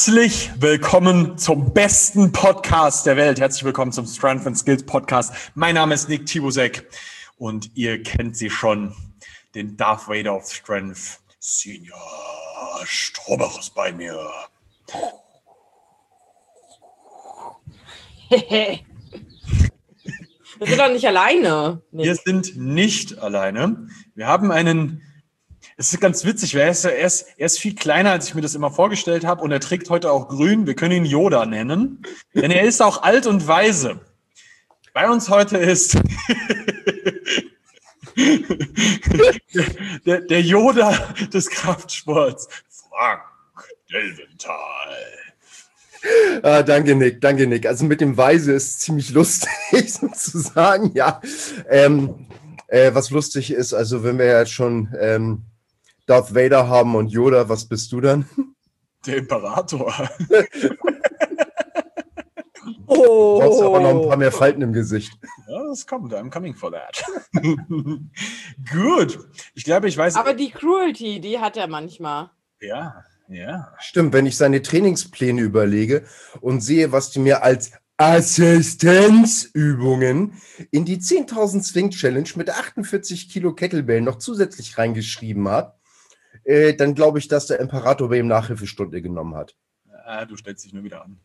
Herzlich willkommen zum besten Podcast der Welt. Herzlich willkommen zum Strength and Skills Podcast. Mein Name ist Nick Tibusek und ihr kennt sie schon, den Darth Vader of Strength. Senior Strobach ist bei mir. Wir sind doch nicht alleine. Wir sind nicht alleine. Wir haben einen... Es ist ganz witzig, weil er ist viel kleiner, als ich mir das immer vorgestellt habe, und er trägt heute auch grün. Wir können ihn Yoda nennen, denn er ist auch alt und weise. Bei uns heute ist der Yoda des Kraftsports, Frank Delventhal. Danke, Nick. Also mit dem Weise ist ziemlich lustig, sozusagen, ja. Was lustig ist, also wenn wir jetzt schon Darth Vader haben und Yoda, was bist du dann? Der Imperator. Du brauchst aber noch ein paar mehr Falten im Gesicht. Ja, das kommt. I'm coming for that. Gut. Ich glaube, ich weiß... Aber die Cruelty, die hat er manchmal. Ja. Stimmt, wenn ich seine Trainingspläne überlege und sehe, was die mir als Assistenzübungen in die 10.000 Swing Challenge mit 48 Kilo Kettlebell noch zusätzlich reingeschrieben hat, dann glaube ich, dass der Imperator bei ihm Nachhilfestunde genommen hat. Du stellst dich nur wieder an.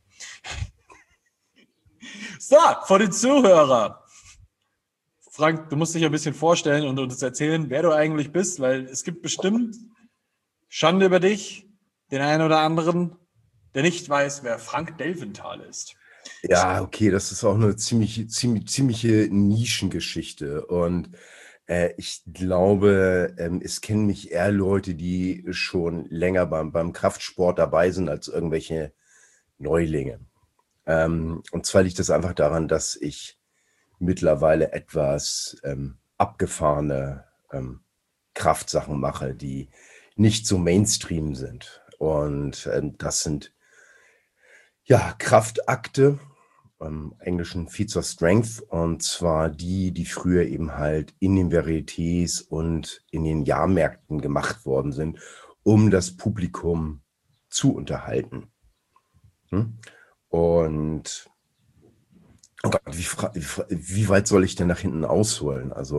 So, vor den Zuhörer. Frank, du musst dich ein bisschen vorstellen und uns erzählen, wer du eigentlich bist, weil es gibt bestimmt Schande über dich, den einen oder anderen, der nicht weiß, wer Frank Delventhal ist. Ja, okay, das ist auch eine ziemliche Nischengeschichte und ich glaube, es kennen mich eher Leute, die schon länger beim Kraftsport dabei sind, als irgendwelche Neulinge. Und zwar liegt das einfach daran, dass ich mittlerweile etwas abgefahrene Kraftsachen mache, die nicht so Mainstream sind. Und das sind ja Kraftakte, im Englischen Feats of Strength, und zwar die früher eben halt in den Varietés und in den Jahrmärkten gemacht worden sind, um das Publikum zu unterhalten. Und oh Gott, wie weit soll ich denn nach hinten ausholen? Also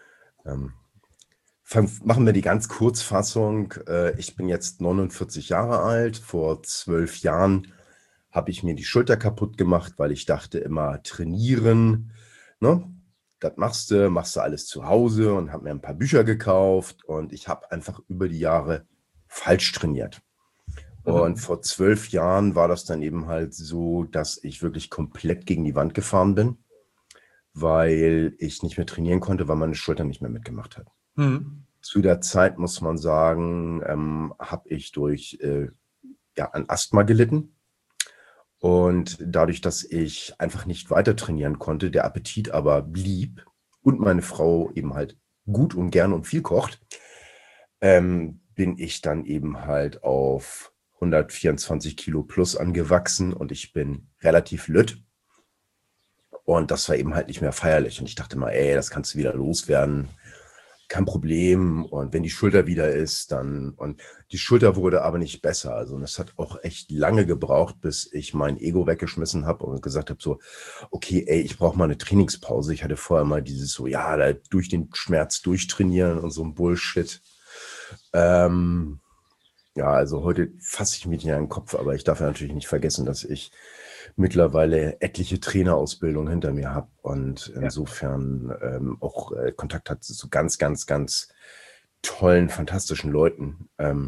machen wir die ganz Kurzfassung. Ich bin jetzt 49 Jahre alt. Vor 12 Jahren habe ich mir die Schulter kaputt gemacht, weil ich dachte immer, trainieren, ne? Das machst du alles zu Hause, und habe mir ein paar Bücher gekauft, und ich habe einfach über die Jahre falsch trainiert. Und vor 12 Jahren war das dann eben halt so, dass ich wirklich komplett gegen die Wand gefahren bin, weil ich nicht mehr trainieren konnte, weil meine Schulter nicht mehr mitgemacht hat. Zu der Zeit, muss man sagen, habe ich durch an Asthma gelitten. Und dadurch, dass ich einfach nicht weiter trainieren konnte, der Appetit aber blieb und meine Frau eben halt gut und gern und viel kocht, bin ich dann eben halt auf 124 Kilo plus angewachsen, und ich bin relativ lütt. Und das war eben halt nicht mehr feierlich. Und ich dachte mal, das kannst du wieder loswerden. Kein Problem. Und wenn die Schulter wieder ist, dann... Und die Schulter wurde aber nicht besser. Also es hat auch echt lange gebraucht, bis ich mein Ego weggeschmissen habe und gesagt habe so, okay, ich brauche mal eine Trainingspause. Ich hatte vorher mal dieses so, da durch den Schmerz durchtrainieren und so ein Bullshit. Also heute fasse ich mich nicht an den Kopf, aber ich darf ja natürlich nicht vergessen, dass ich mittlerweile etliche Trainerausbildungen hinter mir habe und insofern auch Kontakt hat zu ganz, ganz, ganz tollen, fantastischen Leuten.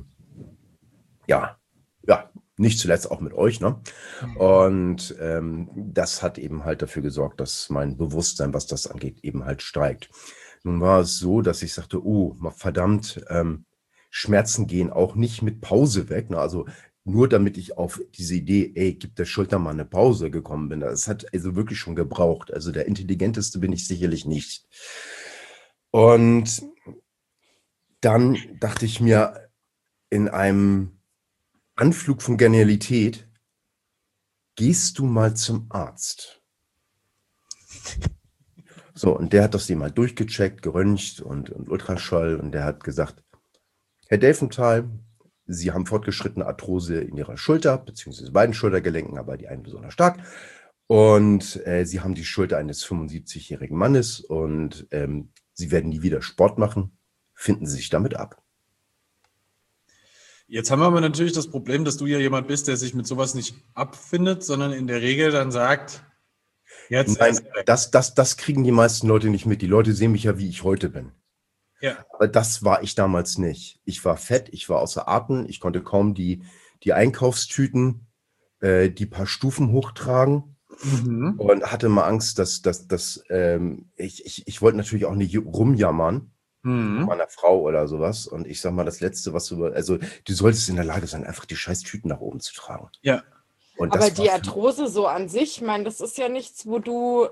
Nicht zuletzt auch mit euch, ne? Und das hat eben halt dafür gesorgt, dass mein Bewusstsein, was das angeht, eben halt steigt. Nun war es so, dass ich sagte, verdammt, Schmerzen gehen auch nicht mit Pause weg, ne? Also nur damit ich auf diese Idee, gib der Schulter mal eine Pause gekommen bin. Das hat also wirklich schon gebraucht. Also der Intelligenteste bin ich sicherlich nicht. Und dann dachte ich mir in einem Anflug von Genialität, gehst du mal zum Arzt. So, und der hat das mal durchgecheckt, geröntgt und Ultraschall, und der hat gesagt, Herr Delventhal, Sie haben fortgeschrittene Arthrose in Ihrer Schulter, beziehungsweise beiden Schultergelenken, aber die einen besonders stark. Und Sie haben die Schulter eines 75-jährigen Mannes und Sie werden nie wieder Sport machen. Finden Sie sich damit ab. Jetzt haben wir aber natürlich das Problem, dass du ja jemand bist, der sich mit sowas nicht abfindet, sondern in der Regel dann sagt, jetzt Nein, erst recht. das kriegen die meisten Leute nicht mit. Die Leute sehen mich ja, wie ich heute bin. Ja. Aber das war ich damals nicht. Ich war fett, ich war außer Atem, ich konnte kaum die Einkaufstüten, die paar Stufen hochtragen Mhm. und hatte mal Angst, dass ich wollte natürlich auch nicht rumjammern von Mhm. meiner Frau oder sowas. Und ich sag mal, das Letzte, also du solltest in der Lage sein, einfach die scheiß Tüten nach oben zu tragen. Ja. Und Aber das war die Arthrose so an sich, ich meine, das ist ja nichts, wo du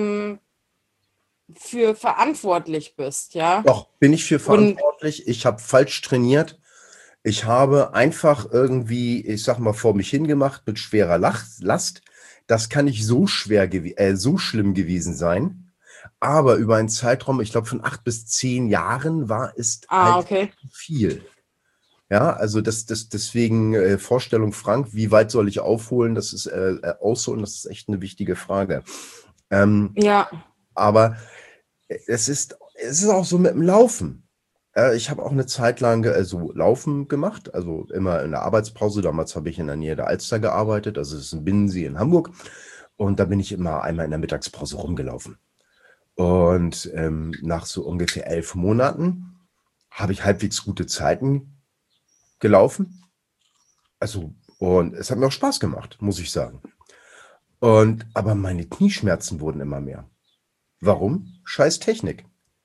für verantwortlich bist, ja? doch, bin ich für verantwortlich. Ich habe falsch trainiert. Ich habe einfach irgendwie, ich sag mal, vor mich hingemacht mit schwerer Last. Das kann nicht so so schlimm gewesen sein. Aber über einen Zeitraum, ich glaube, von 8 bis 10 Jahren war es halt Okay. viel. Ja, also deswegen Vorstellung, Frank, wie weit soll ich aufholen? Das ist ausholen, das ist echt eine wichtige Frage. Ja. Aber es ist auch so mit dem Laufen. Ich habe auch eine Zeit lang so Laufen gemacht, also immer in der Arbeitspause. Damals habe ich in der Nähe der Alster gearbeitet, also es ist ein Binnensee in Hamburg. Und da bin ich immer einmal in der Mittagspause rumgelaufen. Und nach so ungefähr 11 Monaten habe ich halbwegs gute Zeiten gelaufen. Also, und es hat mir auch Spaß gemacht, muss ich sagen. Aber meine Knieschmerzen wurden immer mehr. Warum? Scheiß Technik.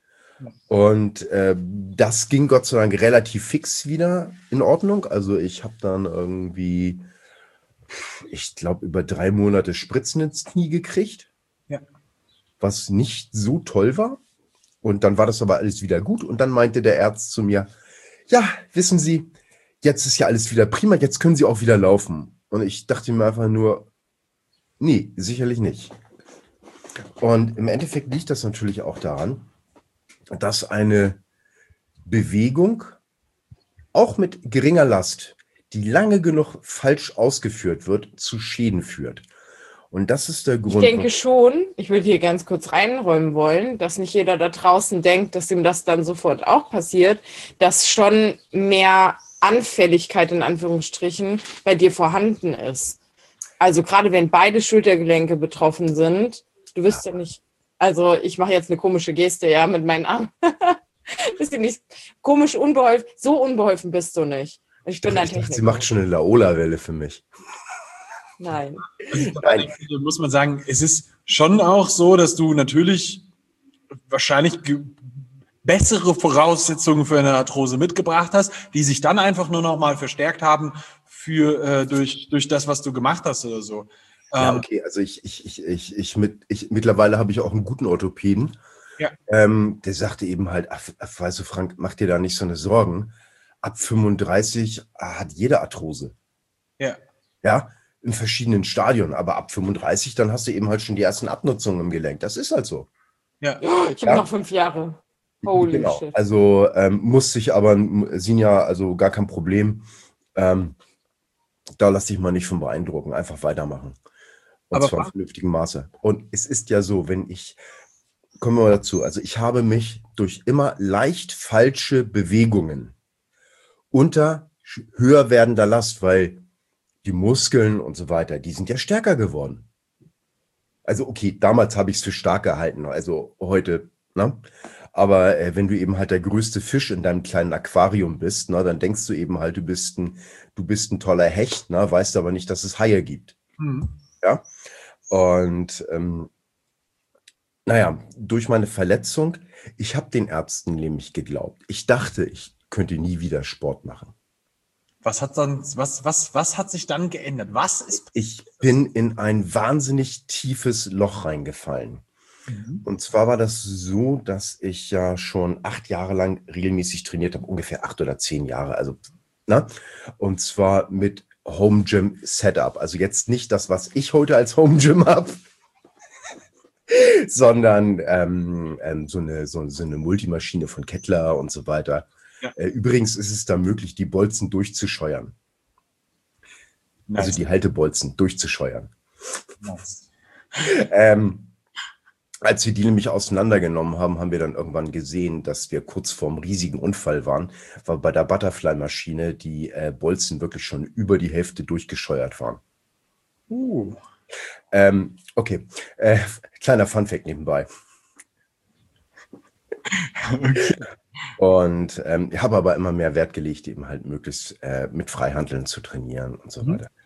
Und das ging Gott sei Dank relativ fix wieder in Ordnung. Also ich habe dann irgendwie, ich glaube, über 3 Monate Spritzen ins Knie gekriegt, Ja. was nicht so toll war. Und dann war das aber alles wieder gut. Und dann meinte der Arzt zu mir, ja, wissen Sie, jetzt ist ja alles wieder prima, jetzt können Sie auch wieder laufen. Und ich dachte mir einfach nur, nee, sicherlich nicht. Und im Endeffekt liegt das natürlich auch daran, dass eine Bewegung auch mit geringer Last, die lange genug falsch ausgeführt wird, zu Schäden führt. Und das ist der Grund. Ich denke schon, ich würde hier ganz kurz reinräumen wollen, dass nicht jeder da draußen denkt, dass ihm das dann sofort auch passiert, dass schon mehr Anfälligkeit in Anführungsstrichen bei dir vorhanden ist. Also gerade wenn beide Schultergelenke betroffen sind, du wirst ja nicht, also ich mache jetzt eine komische Geste, ja, mit meinen Armen. Bist du nicht komisch unbeholfen, so unbeholfen bist du nicht. Ich bin ein Ich dachte, sie Techniker. macht schon eine Laola-Welle für mich. Nein. Also bei der Fälle muss man sagen, es ist schon auch so, dass du natürlich wahrscheinlich bessere Voraussetzungen für eine Arthrose mitgebracht hast, die sich dann einfach nur noch mal verstärkt haben durch das, was du gemacht hast oder so. Ja, okay, also mittlerweile habe ich auch einen guten Orthopäden. Ja. Der sagte eben halt, ach, weißt du, Frank, mach dir da nicht so eine Sorgen. Ab 35 hat jeder Arthrose. Ja. Ja, in verschiedenen Stadien. Aber ab 35, dann hast du eben halt schon die ersten Abnutzungen im Gelenk. Das ist halt so. Ja. Ich habe noch 5 Jahre. Holy Genau. shit. Also muss sich aber, Sinja, also gar kein Problem. Da lass dich mal nicht von beeindrucken. Einfach weitermachen. Und Aber zwar im vernünftigen Maße. Und es ist ja so, kommen wir mal dazu, also ich habe mich durch immer leicht falsche Bewegungen unter höher werdender Last, weil die Muskeln und so weiter, die sind ja stärker geworden. Also okay, damals habe ich es für stark gehalten, also heute, ne? Aber wenn du eben halt der größte Fisch in deinem kleinen Aquarium bist, ne, dann denkst du eben halt, du bist ein toller Hecht, ne, weißt aber nicht, dass es Haie gibt. Ja. Und naja, durch meine Verletzung, ich habe den Ärzten nämlich geglaubt. Ich dachte, ich könnte nie wieder Sport machen. Was hat sich dann geändert? Was ist? Ich bin in ein wahnsinnig tiefes Loch reingefallen. Und zwar war das so, dass ich ja schon 8 Jahre lang regelmäßig trainiert habe, ungefähr 8 oder 10 Jahre. Also, ne? Und zwar mit Home Gym Setup. Also jetzt nicht das, was ich heute als Home Gym habe, sondern so eine Multimaschine von Kettler und so weiter. Ja. Übrigens ist es da möglich, die Bolzen durchzuscheuern. Nice. Also die Haltebolzen durchzuscheuern. Nice. Als wir die nämlich auseinandergenommen haben, haben wir dann irgendwann gesehen, dass wir kurz vorm riesigen Unfall waren, weil bei der Butterfly-Maschine die Bolzen wirklich schon über die Hälfte durchgescheuert waren. Okay, kleiner Funfact nebenbei. Okay. Und ich habe aber immer mehr Wert gelegt, eben halt möglichst mit Freihandeln zu trainieren und so weiter.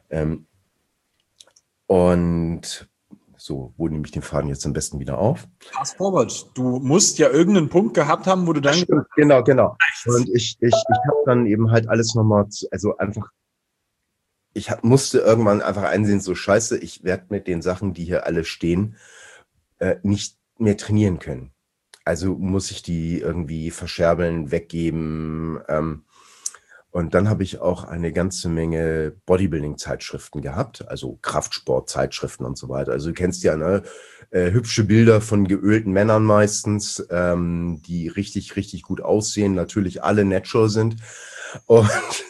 Und so, wo nehme ich den Faden jetzt am besten wieder auf? Fast forward. Du musst ja irgendeinen Punkt gehabt haben, wo du dann... Stimmt, genau. Und ich habe dann eben halt alles nochmal, also einfach, musste irgendwann einfach einsehen, so scheiße, ich werde mit den Sachen, die hier alle stehen, nicht mehr trainieren können. Also muss ich die irgendwie verscherbeln, weggeben. Und dann habe ich auch eine ganze Menge Bodybuilding-Zeitschriften gehabt, also Kraftsport-Zeitschriften und so weiter. Also du kennst ja, ne, hübsche Bilder von geölten Männern meistens, die richtig, richtig gut aussehen, natürlich alle natural sind. Und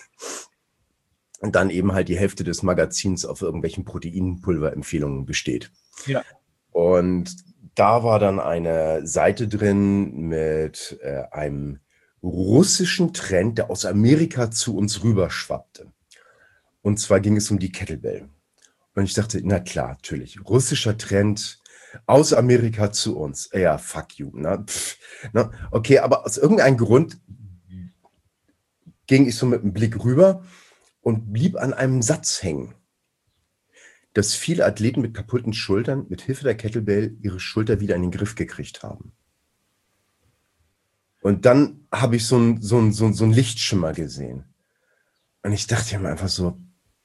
dann eben halt die Hälfte des Magazins auf irgendwelchen Proteinpulverempfehlungen besteht. Ja. Und da war dann eine Seite drin mit einem russischen Trend, der aus Amerika zu uns rüberschwappte. Und zwar ging es um die Kettlebell. Und ich dachte, na klar, natürlich, russischer Trend aus Amerika zu uns. Ja, fuck you. Ne? Ne? Okay, aber aus irgendeinem Grund ging ich so mit dem Blick rüber und blieb an einem Satz hängen, dass viele Athleten mit kaputten Schultern mit Hilfe der Kettlebell ihre Schulter wieder in den Griff gekriegt haben. Und dann habe ich so einen Lichtschimmer gesehen. Und ich dachte mir einfach so,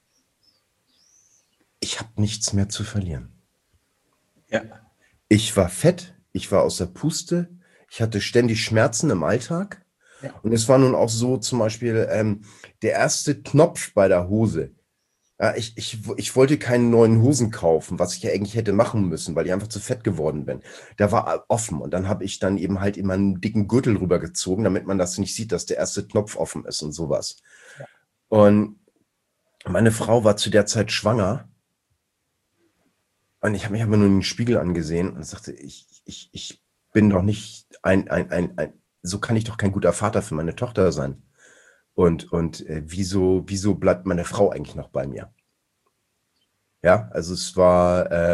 ich habe nichts mehr zu verlieren. Ja. Ich war fett, ich war aus der Puste, ich hatte ständig Schmerzen im Alltag. Ja. Und es war nun auch so zum Beispiel der erste Knopf bei der Hose. Ja, ich wollte keine neuen Hosen kaufen, was ich ja eigentlich hätte machen müssen, weil ich einfach zu fett geworden bin. Der war offen und dann habe ich dann eben halt immer einen dicken Gürtel rübergezogen, damit man das nicht sieht, dass der erste Knopf offen ist und sowas. Ja. Und meine Frau war zu der Zeit schwanger und ich habe mich aber nur in den Spiegel angesehen und sagte, ich bin doch nicht so kann ich doch kein guter Vater für meine Tochter sein. Und wieso bleibt meine Frau eigentlich noch bei mir? Ja, also es war,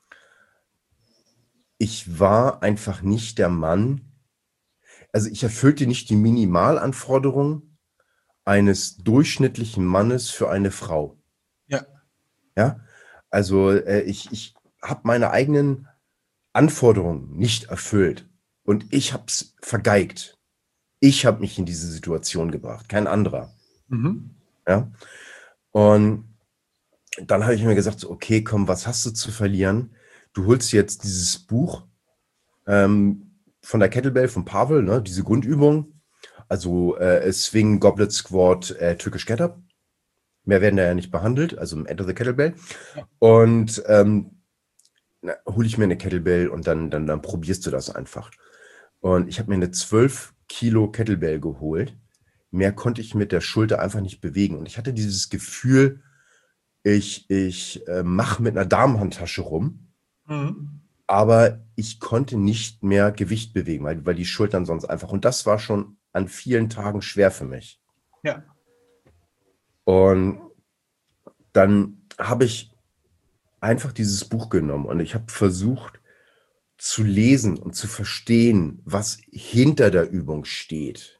ich war einfach nicht der Mann, also ich erfüllte nicht die Minimalanforderungen eines durchschnittlichen Mannes für eine Frau. Ja. Ja, also ich habe meine eigenen Anforderungen nicht erfüllt und ich habe es vergeigt. Ich habe mich in diese Situation gebracht, kein anderer. Ja. Und dann habe ich mir gesagt, so, okay, komm, was hast du zu verlieren? Du holst jetzt dieses Buch von der Kettlebell, von Pavel, ne, diese Grundübung. Also Swing, Goblet Squat, Turkish Get-Up. Mehr werden da ja nicht behandelt, also im Enter the Kettlebell. Und hole ich mir eine Kettlebell und dann probierst du das einfach. Und ich habe mir eine 12 Kilo Kettlebell geholt. Mehr konnte ich mit der Schulter einfach nicht bewegen. Und ich hatte dieses Gefühl, ich mache mit einer Damenhandtasche rum, aber ich konnte nicht mehr Gewicht bewegen, weil die Schultern sonst einfach... Und das war schon an vielen Tagen schwer für mich. Ja. Und dann habe ich einfach dieses Buch genommen und ich habe versucht zu lesen und zu verstehen, was hinter der Übung steht.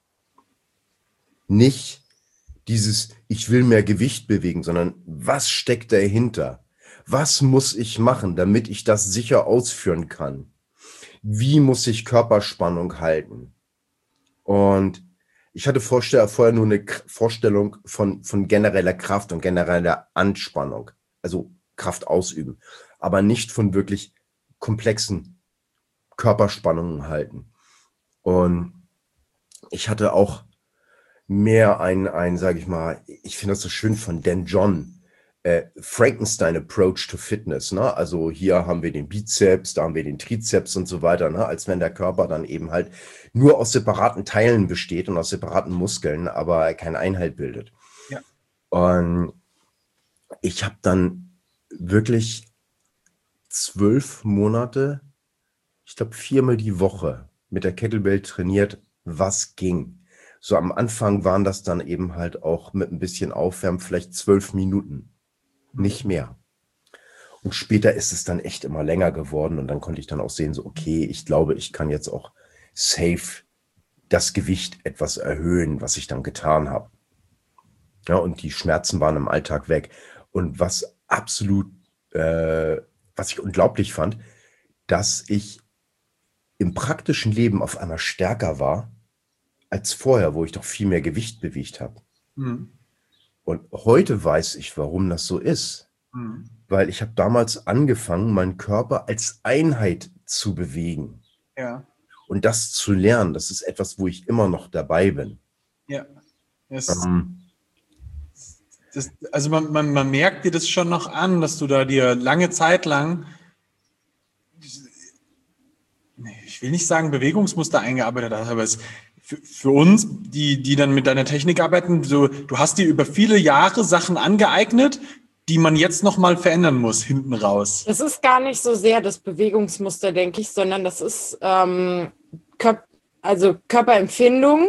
Nicht dieses, ich will mehr Gewicht bewegen, sondern was steckt dahinter? Was muss ich machen, damit ich das sicher ausführen kann? Wie muss ich Körperspannung halten? Und ich hatte vorher nur eine Vorstellung von genereller Kraft und genereller Anspannung, also Kraft ausüben, aber nicht von wirklich komplexen Körperspannungen halten. Und ich hatte auch mehr sage ich mal, ich finde das so schön von Dan John, Frankenstein Approach to Fitness, ne? Also hier haben wir den Bizeps, da haben wir den Trizeps und so weiter, ne? Als wenn der Körper dann eben halt nur aus separaten Teilen besteht und aus separaten Muskeln, aber keine Einheit bildet. Ja. Und ich habe dann wirklich 12 Monate, ich glaube 4-mal die Woche mit der Kettlebell trainiert, was ging. So am Anfang waren das dann eben halt auch mit ein bisschen Aufwärmen vielleicht 12 Minuten. Nicht mehr. Und später ist es dann echt immer länger geworden und dann konnte ich dann auch sehen, so okay, ich glaube, ich kann jetzt auch safe das Gewicht etwas erhöhen, was ich dann getan habe. Ja, und die Schmerzen waren im Alltag weg. Und was absolut, was ich unglaublich fand, dass ich im praktischen Leben auf einmal stärker war als vorher, wo ich doch viel mehr Gewicht bewegt habe. Mhm. Und heute weiß ich, warum das so ist. Mhm. Weil ich habe damals angefangen, meinen Körper als Einheit zu bewegen. Ja. Und das zu lernen, das ist etwas, wo ich immer noch dabei bin. Ja. Also man merkt dir das schon noch an, dass du da dir lange Zeit lang, ich will nicht sagen Bewegungsmuster eingearbeitet hast, aber es für uns, die dann mit deiner Technik arbeiten, so, du hast dir über viele Jahre Sachen angeeignet, die man jetzt nochmal verändern muss, hinten raus. Das ist gar nicht so sehr das Bewegungsmuster, denke ich, sondern das ist Körperempfindung.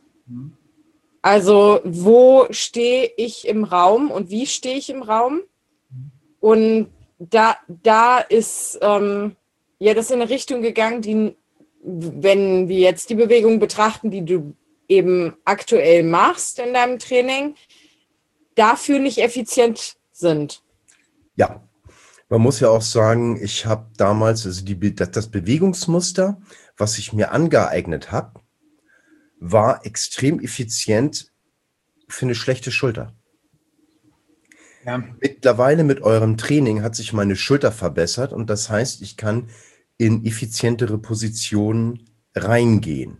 Also wo stehe ich im Raum und wie stehe ich im Raum? Und da ist das in eine Richtung gegangen, die, wenn wir jetzt die Bewegung betrachten, die du eben aktuell machst in deinem Training, dafür nicht effizient sind. Ja, man muss ja auch sagen, ich habe damals, also das Bewegungsmuster, was ich mir angeeignet habe, war extrem effizient für eine schlechte Schulter. Ja. Mittlerweile mit eurem Training hat sich meine Schulter verbessert und das heißt, ich kann in effizientere Positionen reingehen.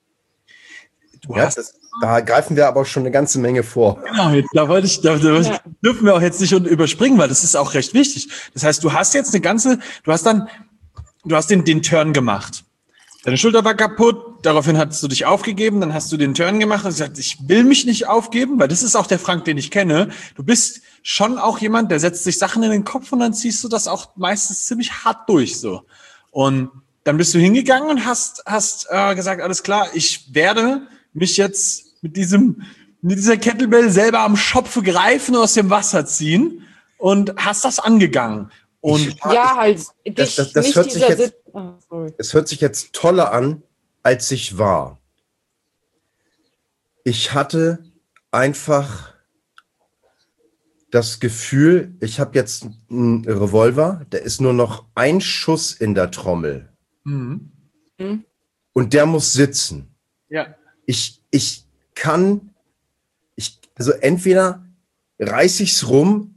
Da greifen wir aber schon eine ganze Menge vor. Genau, da dürfen wir auch jetzt nicht überspringen, weil das ist auch recht wichtig. Das heißt, du hast jetzt du hast den Turn gemacht. Deine Schulter war kaputt, daraufhin hast du dich aufgegeben, dann hast du den Turn gemacht und gesagt, ich will mich nicht aufgeben, weil das ist auch der Frank, den ich kenne. Du bist schon auch jemand, der setzt sich Sachen in den Kopf und dann ziehst du das auch meistens ziemlich hart durch, so. Und dann bist du hingegangen und hast gesagt, alles klar, ich werde mich jetzt mit dieser Kettlebell selber am Schopfe greifen und aus dem Wasser ziehen und hast das angegangen. Und es hört sich jetzt toller an, als ich war. Ich hatte einfach das Gefühl, ich habe jetzt einen Revolver, da ist nur noch ein Schuss in der Trommel. Mhm. Und der muss sitzen. Ja. Also entweder reiße ich es rum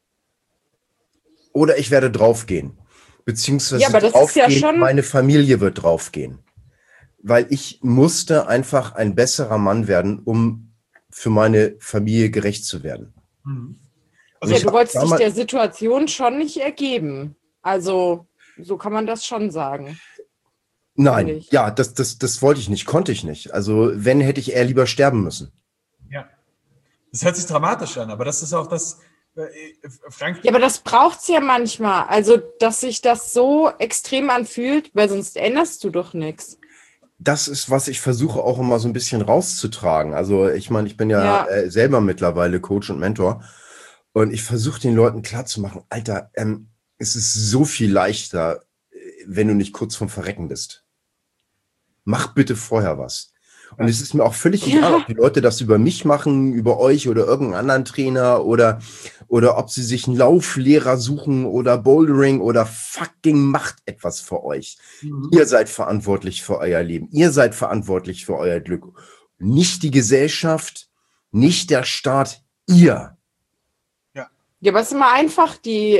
oder ich werde draufgehen. Beziehungsweise meine Familie wird draufgehen. Weil ich musste einfach ein besserer Mann werden, um für meine Familie gerecht zu werden. Mhm. Also du wolltest dich der Situation schon nicht ergeben. Also so kann man das schon sagen. Nein, ja, das wollte ich nicht, konnte ich nicht. Also wenn, hätte ich eher lieber sterben müssen. Ja, das hört sich dramatisch an, aber das ist auch das, Frank. Ja, aber das braucht es ja manchmal. Also, dass sich das so extrem anfühlt, weil sonst änderst du doch nichts. Das ist, was ich versuche auch immer so ein bisschen rauszutragen. Also ich meine, ich bin ja selber mittlerweile Coach und Mentor und ich versuche den Leuten klarzumachen, Alter, es ist so viel leichter, wenn du nicht kurz vorm Verrecken bist. Mach bitte vorher was. Und es ist mir auch völlig egal, ob die Leute das über mich machen, über euch oder irgendeinen anderen Trainer oder ob sie sich einen Lauflehrer suchen oder Bouldering oder fucking macht etwas für euch. Mhm. Ihr seid verantwortlich für euer Leben. Ihr seid verantwortlich für euer Glück. Nicht die Gesellschaft, nicht der Staat, ihr. Ja, aber es ist immer einfach,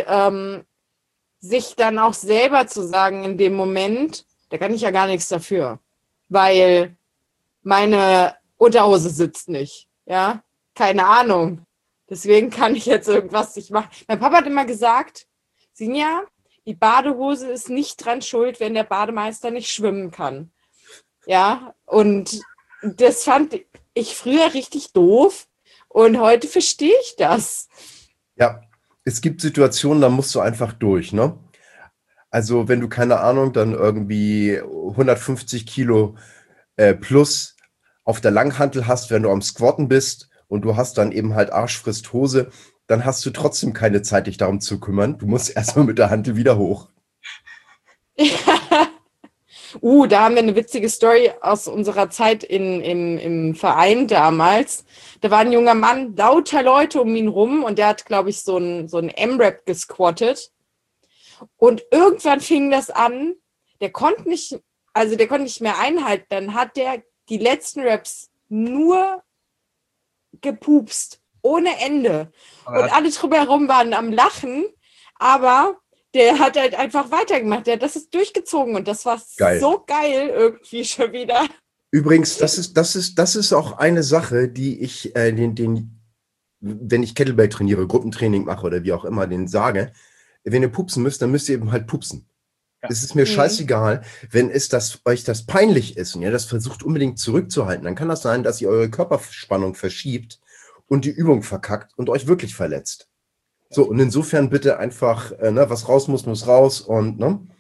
sich dann auch selber zu sagen in dem Moment, da kann ich ja gar nichts dafür, weil meine Unterhose sitzt nicht, ja, keine Ahnung. Deswegen kann ich jetzt irgendwas nicht machen. Mein Papa hat immer gesagt, Sinja, die Badehose ist nicht dran schuld, wenn der Bademeister nicht schwimmen kann. Ja, und das fand ich früher richtig doof und heute verstehe ich das. Ja, es gibt Situationen, da musst du einfach durch, ne? Also wenn du, keine Ahnung, dann irgendwie 150 Kilo plus auf der Langhantel hast, wenn du am Squatten bist und du hast dann eben halt Arsch frisst Hose, dann hast du trotzdem keine Zeit, dich darum zu kümmern. Du musst erstmal mit der Hantel wieder hoch. Da haben wir eine witzige Story aus unserer Zeit im Verein damals. Da war ein junger Mann, lauter Leute um ihn rum und der hat, glaube ich, so ein M-Rap gesquattet. Und irgendwann fing das an, der konnte nicht mehr einhalten. Dann hat der die letzten Raps nur gepupst, ohne Ende. Und alle drumherum waren am Lachen, aber der hat halt einfach weitergemacht. Der hat das durchgezogen und das war geil. So geil irgendwie schon wieder. Übrigens, das ist auch eine Sache, die ich wenn ich Kettlebell trainiere, Gruppentraining mache oder wie auch immer, denen sage, wenn ihr pupsen müsst, dann müsst ihr eben halt pupsen. Ja. Es ist mir scheißegal, wenn euch das peinlich ist und ihr das versucht unbedingt zurückzuhalten, dann kann das sein, dass ihr eure Körperspannung verschiebt und die Übung verkackt und euch wirklich verletzt. So, und insofern bitte einfach, was raus muss raus und,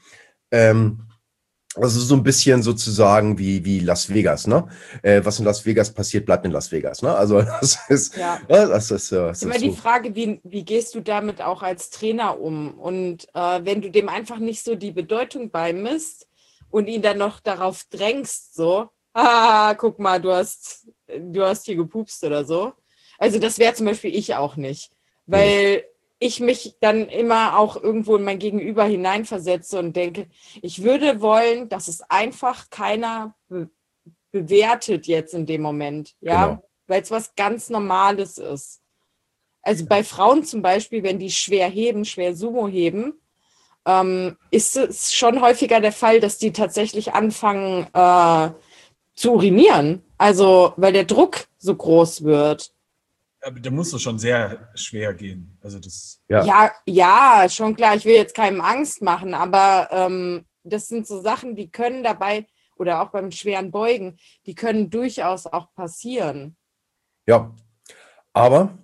also so ein bisschen sozusagen wie Las Vegas, ne? Was in Las Vegas passiert, bleibt in Las Vegas, ne? Also das ist, das ist immer die Frage, wie gehst du damit auch als Trainer um? Und wenn du dem einfach nicht so die Bedeutung beimisst und ihn dann noch darauf drängst, so, guck mal, du hast hier gepupst oder so. Also das wäre zum Beispiel ich auch nicht, weil ich mich dann immer auch irgendwo in mein Gegenüber hineinversetze und denke, ich würde wollen, dass es einfach keiner bewertet jetzt in dem Moment, ja, genau. Weil es was ganz Normales ist. Also bei Frauen zum Beispiel, wenn die schwer Sumo heben, ist es schon häufiger der Fall, dass die tatsächlich anfangen zu urinieren, also weil der Druck so groß wird. Aber da muss es schon sehr schwer gehen. Also das ja, schon klar. Ich will jetzt keinem Angst machen, aber das sind so Sachen, die können dabei, oder auch beim schweren Beugen, die können durchaus auch passieren. Ja, aber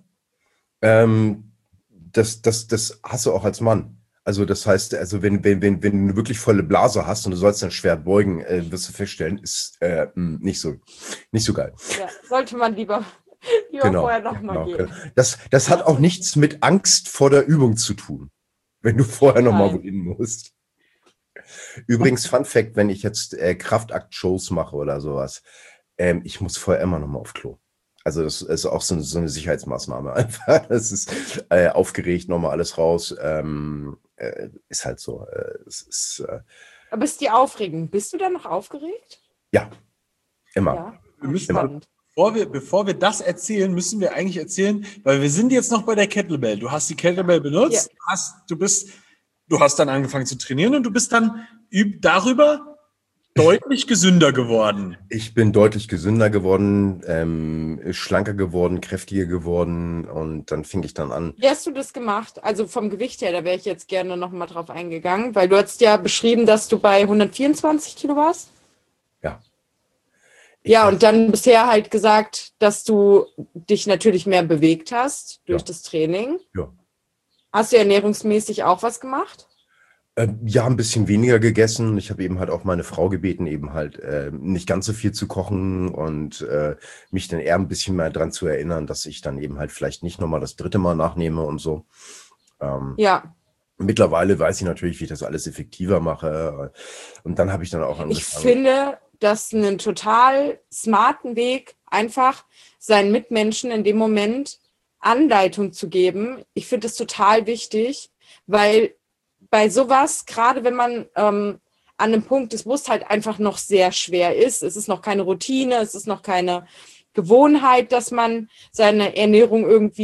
das hast du auch als Mann. Also das heißt, also wenn du wirklich volle Blase hast und du sollst dann schwer beugen, wirst du feststellen, ist nicht so geil. Ja, sollte man lieber vorher nochmal gehen. Das hat auch nichts mit Angst vor der Übung zu tun, wenn du vorher nochmal wohin musst. Übrigens, Fun Fact, wenn ich jetzt Kraftakt-Shows mache oder sowas, ich muss vorher immer nochmal auf Klo. Also das ist auch so eine Sicherheitsmaßnahme einfach. Das ist aufgeregt, nochmal alles raus. Ist halt so. Aber ist die aufregend? Bist du da noch aufgeregt? Ja, immer. Ja, spannend. Bevor wir das erzählen, müssen wir eigentlich erzählen, weil wir sind jetzt noch bei der Kettlebell. Du hast die Kettlebell benutzt, du hast dann angefangen zu trainieren und du bist dann darüber deutlich gesünder geworden. Ich bin deutlich gesünder geworden, schlanker geworden, kräftiger geworden und dann fing ich dann an. Wie hast du das gemacht? Also vom Gewicht her, da wäre ich jetzt gerne noch mal drauf eingegangen, weil du hast ja beschrieben, dass du bei 124 Kilo warst. Ja. Ja, und dann bisher halt gesagt, dass du dich natürlich mehr bewegt hast durch das Training. Ja. Hast du ernährungsmäßig auch was gemacht? Ja, ein bisschen weniger gegessen. Ich habe eben halt auch meine Frau gebeten, eben halt nicht ganz so viel zu kochen und mich dann eher ein bisschen mehr dran zu erinnern, dass ich dann eben halt vielleicht nicht nochmal das 3. Mal nachnehme und so. Ja. Mittlerweile weiß ich natürlich, wie ich das alles effektiver mache. Und dann habe ich dann auch angefangen. Ich finde das einen total smarten Weg, einfach seinen Mitmenschen in dem Moment Anleitung zu geben. Ich finde das total wichtig, weil bei sowas, gerade wenn man an einem Punkt ist, wo es halt einfach noch sehr schwer ist, es ist noch keine Routine, es ist noch keine Gewohnheit, dass man seine Ernährung irgendwie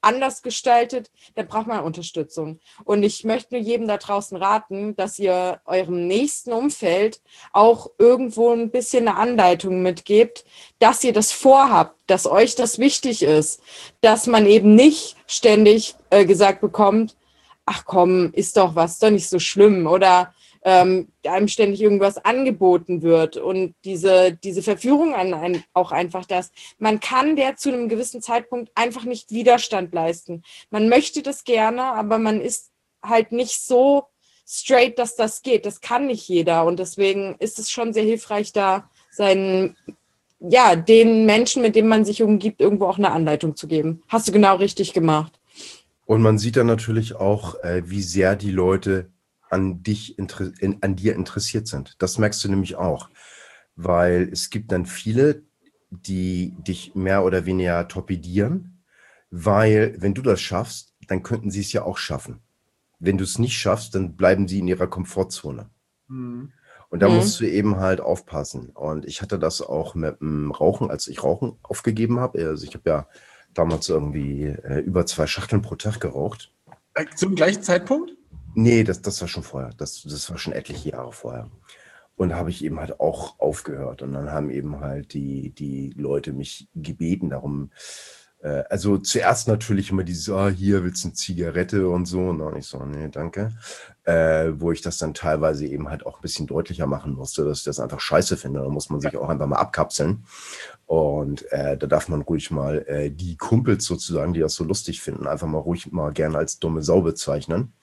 anders gestaltet, dann braucht man Unterstützung. Und ich möchte nur jedem da draußen raten, dass ihr eurem nächsten Umfeld auch irgendwo ein bisschen eine Anleitung mitgebt, dass ihr das vorhabt, dass euch das wichtig ist, dass man eben nicht ständig gesagt bekommt, ach komm, ist doch was, ist doch nicht so schlimm, oder einem ständig irgendwas angeboten wird und diese Verführung an auch einfach das. Man kann der zu einem gewissen Zeitpunkt einfach nicht Widerstand leisten. Man möchte das gerne, aber man ist halt nicht so straight, dass das geht. Das kann nicht jeder und deswegen ist es schon sehr hilfreich, da den Menschen, mit denen man sich umgibt, irgendwo auch eine Anleitung zu geben. Hast du genau richtig gemacht. Und man sieht dann natürlich auch, wie sehr die Leute an dir interessiert sind. Das merkst du nämlich auch, weil es gibt dann viele, die dich mehr oder weniger torpedieren, weil wenn du das schaffst, dann könnten sie es ja auch schaffen. Wenn du es nicht schaffst, dann bleiben sie in ihrer Komfortzone. Und da musst du eben halt aufpassen. Und ich hatte das auch mit dem Rauchen, als ich Rauchen aufgegeben habe. Also ich habe ja damals irgendwie über 2 Schachteln pro Tag geraucht. Zum gleichen Zeitpunkt? Nee, das war schon vorher. Das war schon etliche Jahre vorher. Und da habe ich eben halt auch aufgehört. Und dann haben eben halt die Leute mich gebeten darum. Also zuerst natürlich immer dieses, hier willst du eine Zigarette und so. Und ich so, nee, danke. Wo ich das dann teilweise eben halt auch ein bisschen deutlicher machen musste, dass ich das einfach scheiße finde. Da muss man sich auch einfach mal abkapseln. Und da darf man ruhig mal die Kumpels sozusagen, die das so lustig finden, einfach mal ruhig mal gerne als dumme Sau bezeichnen.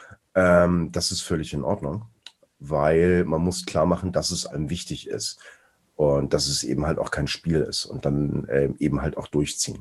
Das ist völlig in Ordnung, weil man muss klar machen, dass es einem wichtig ist und dass es eben halt auch kein Spiel ist und dann eben halt auch durchziehen.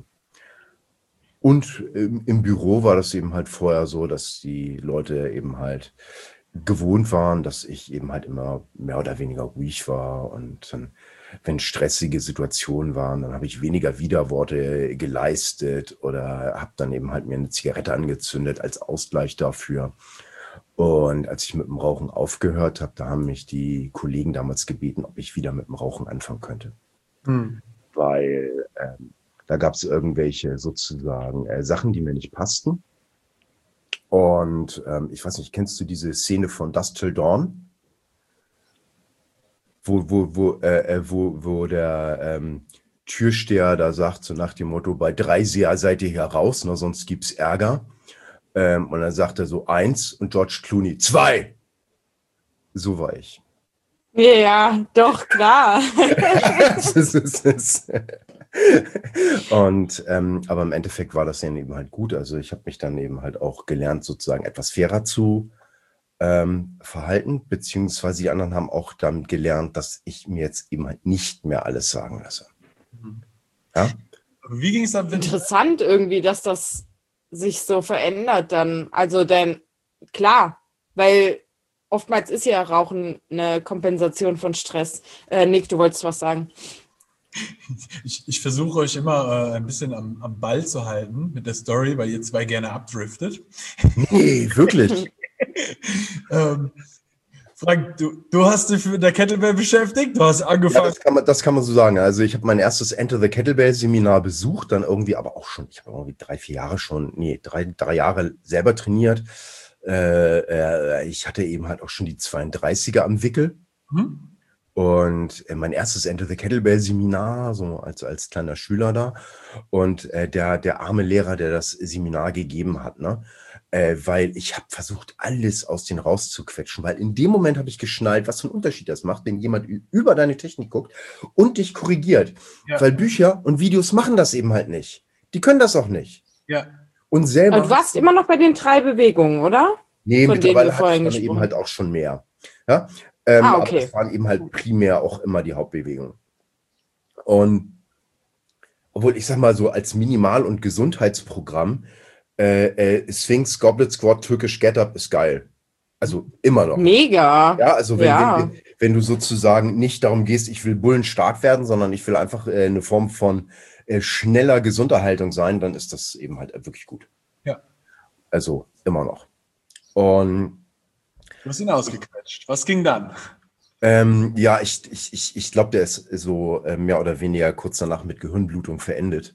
Und im Büro war das eben halt vorher so, dass die Leute eben halt gewohnt waren, dass ich eben halt immer mehr oder weniger ruhig war und dann, wenn stressige Situationen waren, dann habe ich weniger Widerworte geleistet oder habe dann eben halt mir eine Zigarette angezündet als Ausgleich dafür. Und als ich mit dem Rauchen aufgehört habe, da haben mich die Kollegen damals gebeten, ob ich wieder mit dem Rauchen anfangen könnte. Weil da gab es irgendwelche sozusagen Sachen, die mir nicht passten. Und ich weiß nicht, kennst du diese Szene von Dusk Till Dawn? Wo der Türsteher da sagt, so nach dem Motto, bei 3 seid ihr hier raus, ne, sonst gibt's Ärger. Und dann sagt er so 1 und George Clooney 2. So war ich. Ja, doch, klar. Und aber im Endeffekt war das dann eben halt gut. Also ich habe mich dann eben halt auch gelernt, sozusagen etwas fairer zu verhalten, beziehungsweise die anderen haben auch dann gelernt, dass ich mir jetzt eben halt nicht mehr alles sagen lasse. Ja? Wie ging es dann? Interessant irgendwie, dass das sich so verändert dann. Also denn, klar, weil oftmals ist ja Rauchen eine Kompensation von Stress. Nick, du wolltest was sagen. Ich versuche euch immer ein bisschen am Ball zu halten mit der Story, weil ihr zwei gerne abdriftet. Nee, wirklich. Frank, du hast dich mit der Kettlebell beschäftigt, du hast angefangen. Ja, das kann man so sagen. Also ich habe mein erstes Enter the Kettlebell Seminar besucht, dann irgendwie aber auch schon, ich habe irgendwie 3 Jahre selber trainiert. Ich hatte eben halt auch schon die 32er am Wickel. Und mein erstes Enter the Kettlebell Seminar, so als kleiner Schüler da. Und der arme Lehrer, der das Seminar gegeben hat, ne? Weil ich habe versucht, alles aus denen rauszuquetschen, weil in dem Moment habe ich geschnallt, was für einen Unterschied das macht, wenn jemand über deine Technik guckt und dich korrigiert. Ja. Weil Bücher und Videos machen das eben halt nicht. Die können das auch nicht. Ja. Und selber. Aber du warst immer noch bei den 3 Bewegungen, oder? Nee, mittlerweile hatte ich dann eben halt auch schon mehr. Ja? Okay. Aber das waren eben halt primär auch immer die Hauptbewegungen. Und obwohl ich sag mal so als Minimal- und Gesundheitsprogramm Sphinx, Goblet Squat, Türkisch Get-Up ist geil. Also immer noch. Mega. Ja, also wenn du sozusagen nicht darum gehst, ich will bullenstark werden, sondern ich will einfach eine Form von schneller Gesunderhaltung sein, dann ist das eben halt wirklich gut. Ja. Also immer noch. Und du hast ihn ausgequetscht. Was ging dann? Ja, ich glaube, der ist so mehr oder weniger kurz danach mit Gehirnblutung verendet.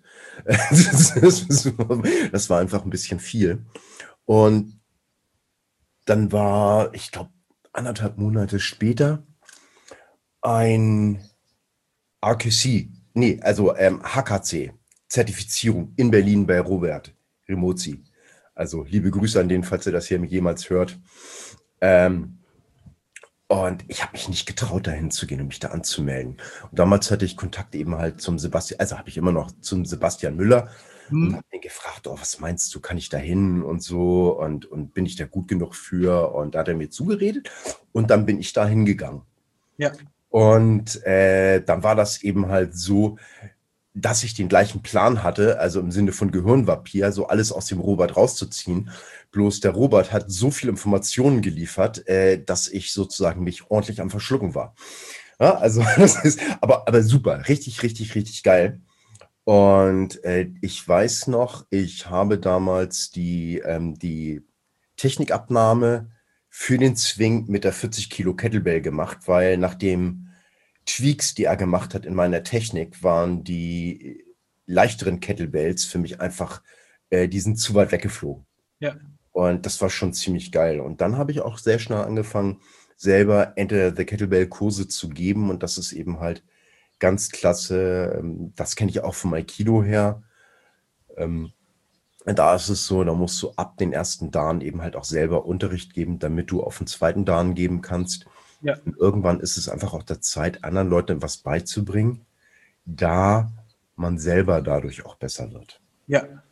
Das war einfach ein bisschen viel. Und dann war, ich glaube, 1,5 Monate später ein RQC, nee, also HKC-Zertifizierung in Berlin bei Robert Remozzi. Also liebe Grüße an den, falls er das hier jemals hört. Ähm, Und ich habe mich nicht getraut, dahin zu gehen und mich da anzumelden. Und damals hatte ich Kontakt eben halt zum Sebastian, also habe ich immer noch zum Sebastian Müller und Hm. habe ihn gefragt, oh, was meinst du, kann ich da hin und so und bin ich da gut genug für? Und da hat er mir zugeredet und dann bin ich da hingegangen. Ja, Und dann war das eben halt so, dass ich den gleichen Plan hatte, also im Sinne von Gehirnvampir, so alles aus dem Robert rauszuziehen. Bloß der Robert hat so viel Informationen geliefert, dass ich sozusagen mich ordentlich am Verschlucken war. Ja, also das ist aber super, richtig, richtig, richtig geil. Und ich weiß noch, ich habe damals die Technikabnahme für den Swing mit der 40 Kilo Kettlebell gemacht, weil nach dem Tweaks, die er gemacht hat in meiner Technik, waren die leichteren Kettlebells für mich einfach, die sind zu weit weggeflogen. ja. Und das war schon ziemlich geil. Und dann habe ich auch sehr schnell angefangen, selber Enter the Kettlebell Kurse zu geben. Und das ist eben halt ganz klasse. Das kenne ich auch vom Aikido her. Ähm, Da ist es so, da musst du ab den ersten Dan eben halt auch selber Unterricht geben, damit du auf den zweiten Dan geben kannst. Ja, Und irgendwann ist es einfach auch der Zeit, anderen Leuten was beizubringen, da man selber dadurch auch besser wird. ja.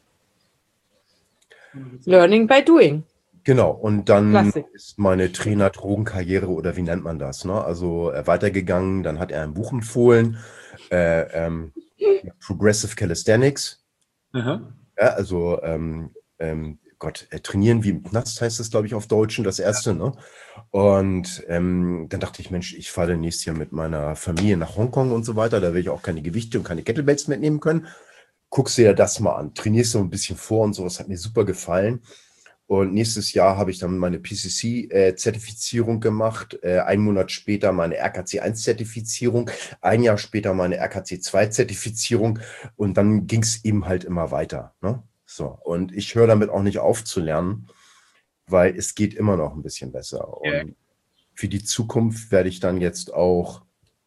Learning by doing. Genau, und dann Klassik. ist meine Trainer-Drogenkarriere oder wie nennt man das, ne? Also weitergegangen, dann hat er ein Buch empfohlen, äh, ähm, Progressive Calisthenics, Aha. ja, also Gott, trainieren wie im Knast heißt es, glaube ich, auf Deutsch, das erste, ne? Und dann dachte ich, Mensch, ich fahre nächstes Jahr mit meiner Familie nach Hongkong und so weiter, da werde ich auch keine Gewichte und keine Kettlebells mitnehmen können. Guckst dir das mal an, trainierst so ein bisschen vor und so, das hat mir super gefallen. Und nächstes Jahr habe ich dann meine PCC-Zertifizierung gemacht, einen Monat später meine RKC1-Zertifizierung, ein Jahr später meine RKC2-Zertifizierung und dann ging es eben halt immer weiter. Ne? So, und ich höre damit auch nicht auf zu lernen, weil es geht immer noch ein bisschen besser. Ja. Und für die Zukunft werde ich dann jetzt auch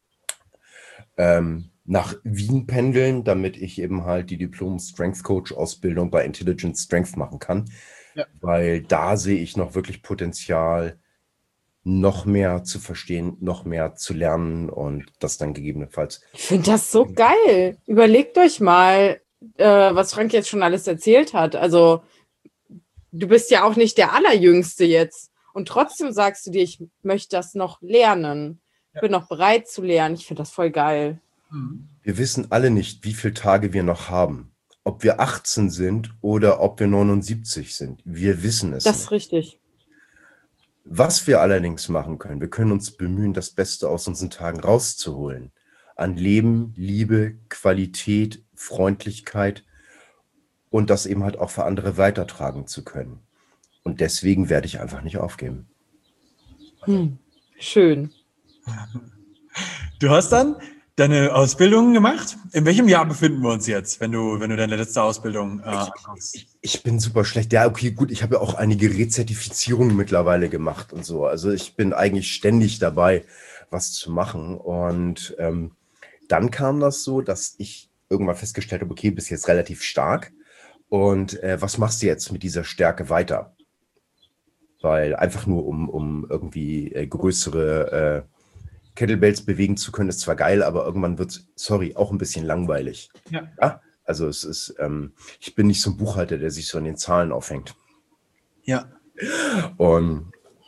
nach Wien pendeln, damit ich eben halt die Diplom-Strength-Coach-Ausbildung bei Intelligent Strength machen kann. Ja. Weil da sehe ich noch wirklich Potenzial, noch mehr zu verstehen, noch mehr zu lernen und das dann gegebenenfalls. Ich finde das so geil. Überlegt euch mal, was Frank jetzt schon alles erzählt hat. Also, du bist ja auch nicht der Allerjüngste jetzt. Und trotzdem sagst du dir, ich möchte das noch lernen. Ich bin noch bereit zu lernen. Ich finde das voll geil. Mhm. Wir wissen alle nicht, wie viele Tage wir noch haben. Ob wir 18 sind oder ob wir 79 sind. Wir wissen es Das nicht. ist richtig. Was wir allerdings machen können, wir können uns bemühen, das Beste aus unseren Tagen rauszuholen. An Leben, Liebe, Qualität, Freundlichkeit und das eben halt auch für andere weitertragen zu können. Und deswegen werde ich einfach nicht aufgeben. Schön. Du hast dann deine Ausbildung gemacht. In welchem Jahr befinden wir uns jetzt, wenn du deine letzte Ausbildung anguckst? Ich bin super schlecht. Ja, okay, gut, ich habe ja auch einige Rezertifizierungen mittlerweile gemacht und so. Also ich bin eigentlich ständig dabei, was zu machen. Und dann kam das so, dass ich irgendwann festgestellt habe, okay, bist jetzt relativ stark. Und was machst du jetzt mit dieser Stärke weiter? Weil einfach nur, um irgendwie größere Kettlebells bewegen zu können, ist zwar geil, aber irgendwann wird es, sorry, auch ein bisschen langweilig. Ja. Ja? Also es ist, ich bin nicht so ein Buchhalter, der sich so an den Zahlen aufhängt. Ja. Und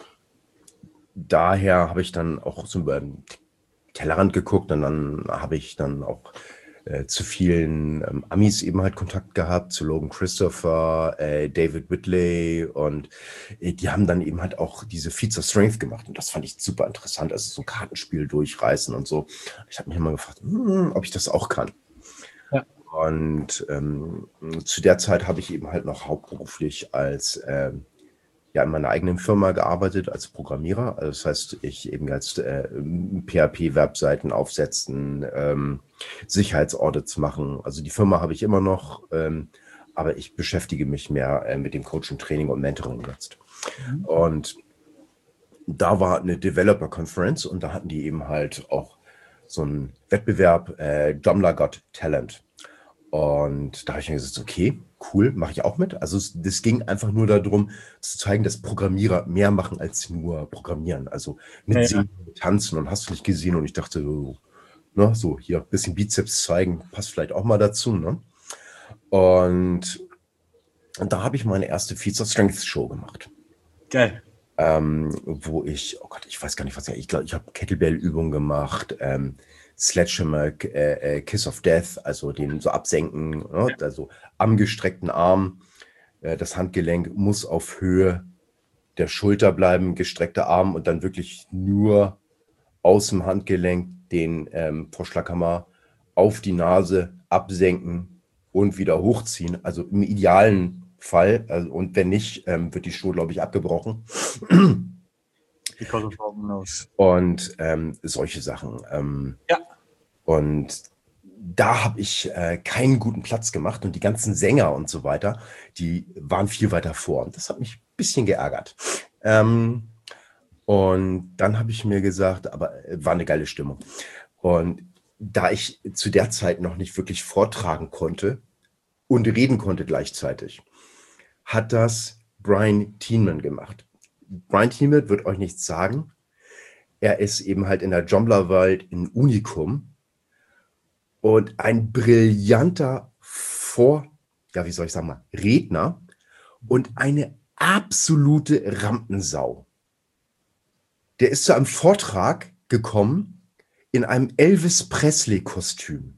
daher habe ich dann auch so über den Tellerrand geguckt und dann habe ich dann auch zu vielen Amis eben halt Kontakt gehabt, zu Logan Christopher, David Whitley und die haben dann eben halt auch diese Feats of Strength gemacht und das fand ich super interessant, also so ein Kartenspiel durchreißen und so. Ich habe mich immer gefragt, ob ich das auch kann. Ja. Und zu der Zeit habe ich eben halt noch hauptberuflich als ja in meiner eigenen Firma gearbeitet als Programmierer. Also das heißt, ich eben als PHP-Webseiten aufsetzen, Sicherheitsaudits machen. Also die Firma habe ich immer noch, aber ich beschäftige mich mehr mit dem Coaching, Training und Mentoring jetzt. Und da war eine Developer Conference und da hatten die eben halt auch so einen Wettbewerb, Joomla Got Talent. Und da habe ich mir gesagt, okay, cool, mache ich auch mit. Also das ging einfach nur darum, zu zeigen, dass Programmierer mehr machen als nur programmieren. Also mit Singen, mit Tanzen und hast du nicht gesehen. Und ich dachte, so hier ein bisschen Bizeps zeigen, passt vielleicht auch mal dazu. Ne? Und da habe ich meine erste Feats of Strength Show gemacht. Geil. Wo ich, oh Gott, ich weiß gar nicht, was ich glaube, ich habe Kettlebell-Übungen gemacht, Sledgehammer, Kiss of Death, also den so absenken, ne? Also am gestreckten Arm, das Handgelenk muss auf Höhe der Schulter bleiben, gestreckter Arm und dann wirklich nur aus dem Handgelenk den Vorschlaghammer auf die Nase absenken und wieder hochziehen. Also im idealen Fall, also, und wenn nicht, wird die Show, glaube ich, abgebrochen. Because of problems. Und solche Sachen. Ja. Und da habe ich keinen guten Platz gemacht und die ganzen Sänger und so weiter, die waren viel weiter vor. Und das hat mich ein bisschen geärgert. Und dann habe ich mir gesagt, aber war eine geile Stimmung. Und da ich zu der Zeit noch nicht wirklich vortragen konnte und reden konnte gleichzeitig, hat das Brian Tiemann gemacht. Brian Tiemann wird euch nichts sagen. Er ist eben halt in der Joomla-Welt ein Unikum und ein brillanter Redner und eine absolute Rampensau. Der ist zu einem Vortrag gekommen in einem Elvis Presley-Kostüm.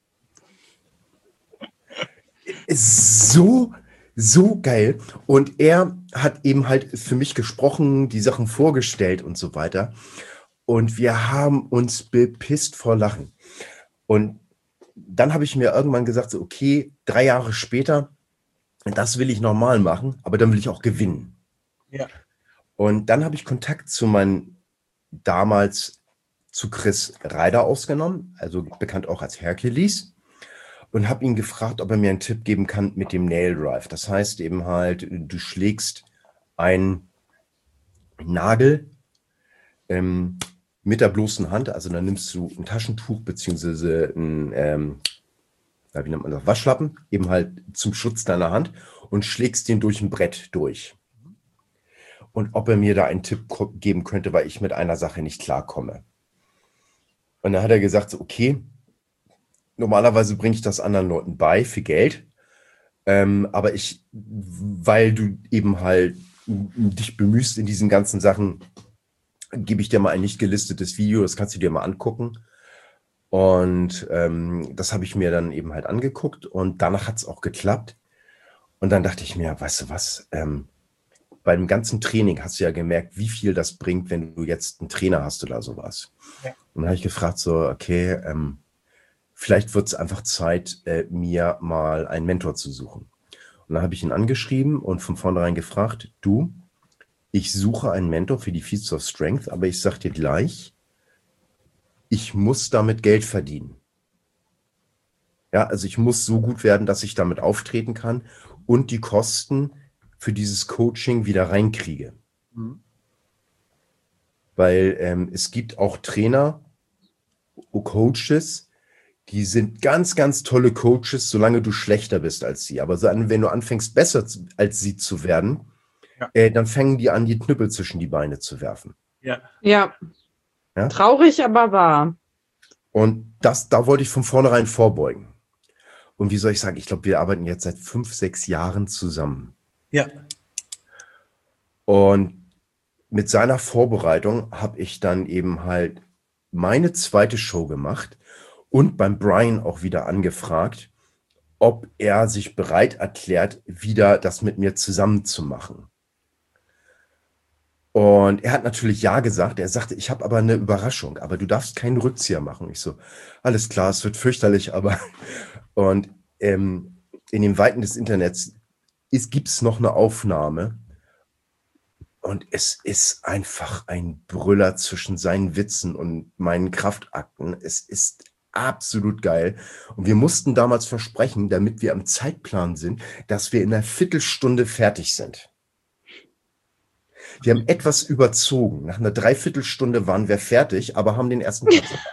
So geil. Und er hat eben halt für mich gesprochen, die Sachen vorgestellt und so weiter. Und wir haben uns bepisst vor Lachen. Und dann habe ich mir irgendwann gesagt, so, okay, 3 Jahre später, das will ich normal machen, aber dann will ich auch gewinnen. Ja. Und dann habe ich Kontakt zu Chris Reider aufgenommen, also bekannt auch als Hercules. Und habe ihn gefragt, ob er mir einen Tipp geben kann mit dem Nail Drive. Das heißt eben halt, du schlägst einen Nagel mit der bloßen Hand, also dann nimmst du ein Taschentuch beziehungsweise ein, wie nennt man das, Waschlappen, eben halt zum Schutz deiner Hand und schlägst den durch ein Brett durch. Und ob er mir da einen Tipp geben könnte, weil ich mit einer Sache nicht klarkomme. Und dann hat er gesagt, so, okay, normalerweise bringe ich das anderen Leuten bei für Geld, aber weil du eben halt dich bemühst in diesen ganzen Sachen, gebe ich dir mal ein nicht gelistetes Video, das kannst du dir mal angucken. Und das habe ich mir dann eben halt angeguckt und danach hat es auch geklappt. Und dann dachte ich mir, weißt du was, bei dem ganzen Training hast du ja gemerkt, wie viel das bringt, wenn du jetzt einen Trainer hast oder sowas. Ja. Und dann habe ich gefragt, so, okay, vielleicht wird es einfach Zeit, mir mal einen Mentor zu suchen. Und dann habe ich ihn angeschrieben und von vornherein gefragt, du, ich suche einen Mentor für die Feats of Strength, aber ich sage dir gleich, ich muss damit Geld verdienen. Ja, also ich muss so gut werden, dass ich damit auftreten kann und die Kosten für dieses Coaching wieder reinkriege. Mhm. Weil es gibt auch Trainer, Coaches, die sind ganz, ganz tolle Coaches, solange du schlechter bist als sie. Aber wenn du anfängst, besser als sie zu werden, dann fangen die an, die Knüppel zwischen die Beine zu werfen. Ja. Traurig, aber wahr. Und da wollte ich von vornherein vorbeugen. Und wie soll ich sagen, ich glaube, wir arbeiten jetzt seit 5, 6 Jahren zusammen. Ja. Und mit seiner Vorbereitung habe ich dann eben halt meine zweite Show gemacht und beim Brian auch wieder angefragt, ob er sich bereit erklärt, wieder das mit mir zusammen zu machen. Und er hat natürlich ja gesagt. Er sagte, ich habe aber eine Überraschung, aber du darfst keinen Rückzieher machen. Ich so, alles klar, es wird fürchterlich, aber und in den Weiten des Internets gibt es noch eine Aufnahme, Und es ist einfach ein Brüller zwischen seinen Witzen und meinen Kraftakten. Es ist absolut geil. Und wir mussten damals versprechen, damit wir am Zeitplan sind, dass wir in einer Viertelstunde fertig sind. Wir haben etwas überzogen. Nach einer Dreiviertelstunde waren wir fertig, aber haben den ersten Platz gemacht.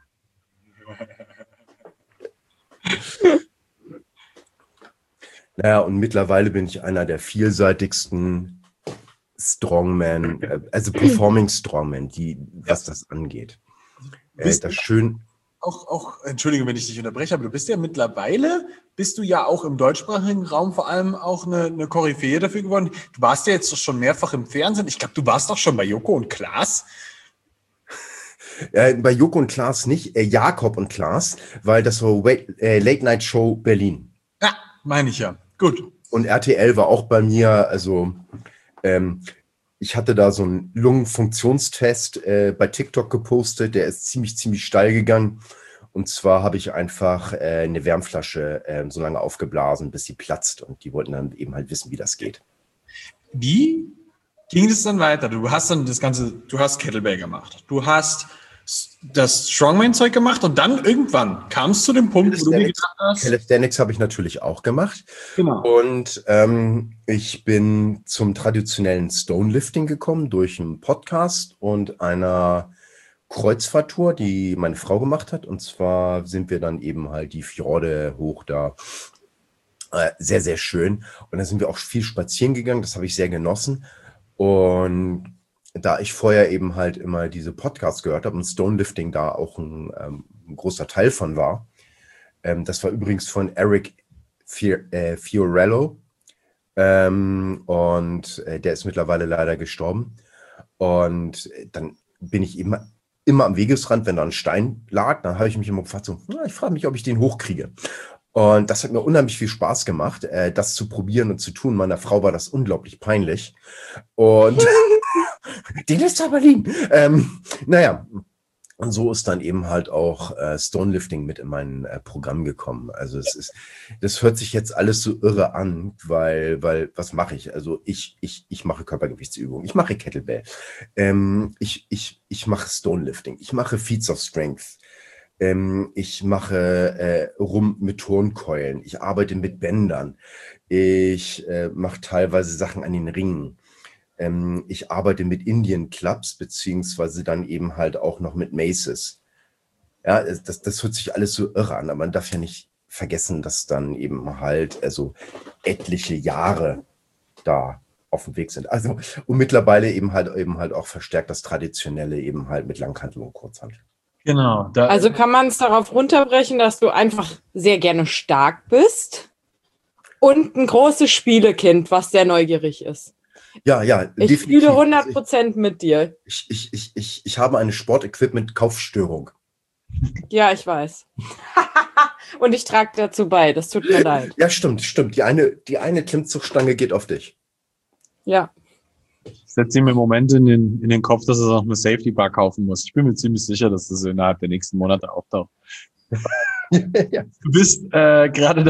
Naja, und mittlerweile bin ich einer der vielseitigsten Strongman, also Performing Strongman, was das angeht. Das schön. Auch, entschuldige, wenn ich dich unterbreche, aber du bist ja mittlerweile, bist du ja auch im deutschsprachigen Raum vor allem auch eine Koryphäe dafür geworden. Du warst ja jetzt schon mehrfach im Fernsehen. Ich glaube, du warst doch schon bei Joko und Klaas. Bei Joko und Klaas nicht, Jakob und Klaas, weil das war Late Night Show Berlin. Ja, meine ich ja. Gut. Und RTL war auch bei mir, also ich hatte da so einen Lungenfunktionstest bei TikTok gepostet, der ist ziemlich steil gegangen. Und zwar habe ich einfach eine Wärmflasche so lange aufgeblasen, bis sie platzt. Und die wollten dann eben halt wissen, wie das geht. Wie ging es dann weiter? Du hast dann du hast Kettlebell gemacht. Du hast das Strongman-Zeug gemacht und dann irgendwann kam es zu dem Punkt, wo du dir gedacht hast. Calisthenics habe ich natürlich auch gemacht. Genau. Und ich bin zum traditionellen Stonelifting gekommen durch einen Podcast und einer Kreuzfahrttour, die meine Frau gemacht hat. Und zwar sind wir dann eben halt die Fjorde hoch da. Sehr, sehr schön. Und da sind wir auch viel spazieren gegangen. Das habe ich sehr genossen. Und da ich vorher eben halt immer diese Podcasts gehört habe und Stonelifting da auch ein großer Teil von war, das war übrigens von Eric Fiorello und der ist mittlerweile leider gestorben. Und dann bin ich immer am Wegesrand, wenn da ein Stein lag, dann habe ich mich immer gefragt, so, ich frage mich, ob ich den hochkriege. Und das hat mir unheimlich viel Spaß gemacht, das zu probieren und zu tun. Meiner Frau war das unglaublich peinlich. Und den ist aber lieb. Naja, und so ist dann eben halt auch Stonelifting mit in mein Programm gekommen. Also das hört sich jetzt alles so irre an, weil was mache ich? Also ich mache Körpergewichtsübungen, ich mache Kettlebell, ich mache Stonelifting, ich mache Feats of Strength, ich mache rum mit Turnkeulen, ich arbeite mit Bändern, ich mache teilweise Sachen an den Ringen. Ich arbeite mit Indian Clubs, beziehungsweise dann eben halt auch noch mit Maces. Ja, das hört sich alles so irre an, aber man darf ja nicht vergessen, dass dann eben halt also etliche Jahre da auf dem Weg sind. Also, und mittlerweile eben halt auch verstärkt das Traditionelle eben halt mit Langhantel und Kurzhantel. Genau. Also kann man es darauf runterbrechen, dass du einfach sehr gerne stark bist und ein großes Spielekind, was sehr neugierig ist. Ja, ich definitiv. Spiele 100% mit dir. Ich habe eine Sportequipment-Kaufstörung. Ja, ich weiß. Und ich trage dazu bei, das tut mir leid. Ja, stimmt. Die eine Klimmzugstange geht auf dich. Ja. Ich setze ihm im Moment in den Kopf, dass er noch eine Safety Bar kaufen muss. Ich bin mir ziemlich sicher, dass das innerhalb der nächsten Monate auftaucht. Ja. Du bist gerade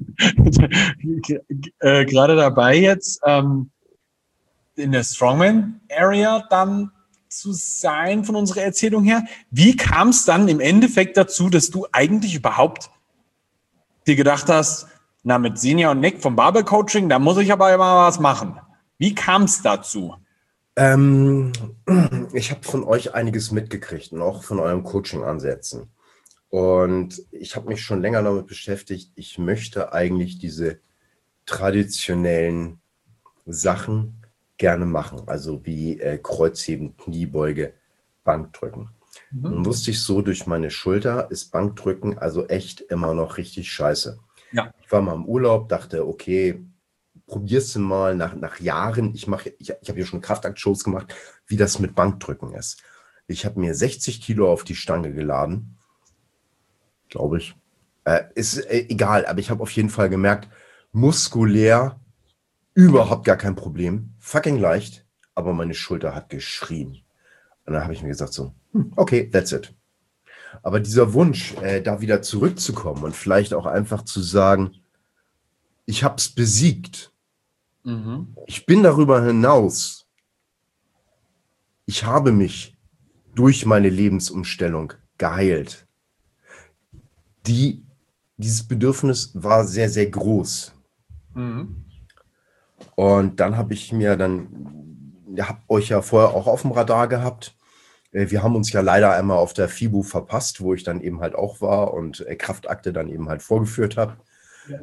dabei jetzt in der Strongman-Area dann zu sein von unserer Erzählung her. Wie kam es dann im Endeffekt dazu, dass du eigentlich überhaupt dir gedacht hast, na, mit Sinja und Nick vom Barbell Coaching, da muss ich aber immer was machen. Wie kam es dazu? Ich habe von euch einiges mitgekriegt und auch von euren Coaching-Ansätzen. Und ich habe mich schon länger damit beschäftigt, ich möchte eigentlich diese traditionellen Sachen gerne machen, also wie Kreuzheben, Kniebeuge, Bankdrücken. Nun wusste ich so, durch meine Schulter ist Bankdrücken also echt immer noch richtig scheiße. Ja. Ich war mal im Urlaub, dachte, okay, probierst du mal nach Jahren, ich habe hier schon Kraftaktshows gemacht, wie das mit Bankdrücken ist. Ich habe mir 60 Kilo auf die Stange geladen, glaube ich. Ist egal, aber ich habe auf jeden Fall gemerkt, muskulär überhaupt gar kein Problem, fucking leicht, aber meine Schulter hat geschrien. Und dann habe ich mir gesagt so, okay, that's it. Aber dieser Wunsch, da wieder zurückzukommen und vielleicht auch einfach zu sagen, ich habe es besiegt. Ich bin darüber hinaus ich habe mich durch meine Lebensumstellung geheilt. Dieses Bedürfnis war sehr, sehr groß. Mhm. Und dann habe ich mir habt euch ja vorher auch auf dem Radar gehabt. Wir haben uns ja leider einmal auf der FIBO verpasst, wo ich dann eben halt auch war und Kraftakte dann eben halt vorgeführt habe. Ja.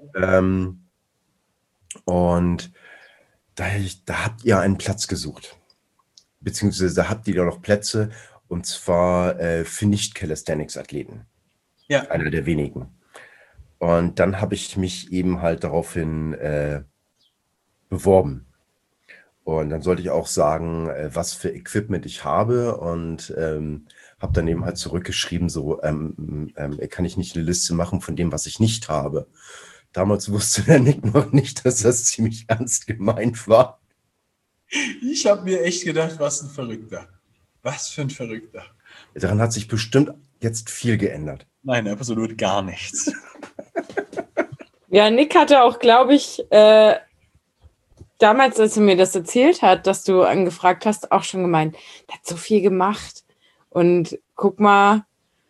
Und da habt ihr einen Platz gesucht. Beziehungsweise da habt ihr ja noch Plätze, und zwar für Nicht-Calisthenics-Athleten. Ja. Einer der wenigen. Und dann habe ich mich eben halt daraufhin beworben. Und dann sollte ich auch sagen, was für Equipment ich habe, und habe dann eben halt zurückgeschrieben, so kann ich nicht eine Liste machen von dem, was ich nicht habe. Damals wusste der Nick noch nicht, dass das ziemlich ernst gemeint war. Ich habe mir echt gedacht, was ein Verrückter. Was für ein Verrückter. Daran hat sich bestimmt jetzt viel geändert. Nein, absolut gar nichts. Ja, Nick hatte auch, glaube ich, damals, als er mir das erzählt hat, dass du angefragt hast, auch schon gemeint, der hat so viel gemacht. Und guck mal,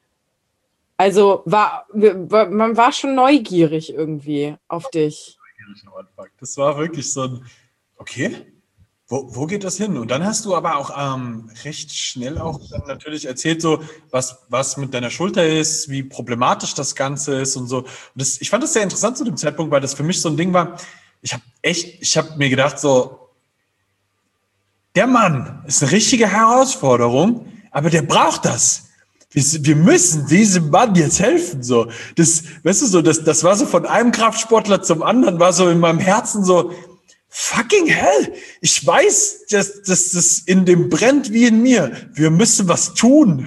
also man war schon neugierig irgendwie auf dich. Das war wirklich so ein, okay, wo geht das hin? Und dann hast du aber auch recht schnell auch dann natürlich erzählt, so was mit deiner Schulter ist, wie problematisch das Ganze ist und so. Und ich fand das sehr interessant zu dem Zeitpunkt, weil das für mich so ein Ding war. Ich habe mir gedacht, so, der Mann ist eine richtige Herausforderung, aber der braucht das. Wir müssen diesem Mann jetzt helfen. So, weißt du, so, das war so von einem Kraftsportler zum anderen, war so in meinem Herzen so, fucking hell, ich weiß, dass das in dem brennt wie in mir. Wir müssen was tun.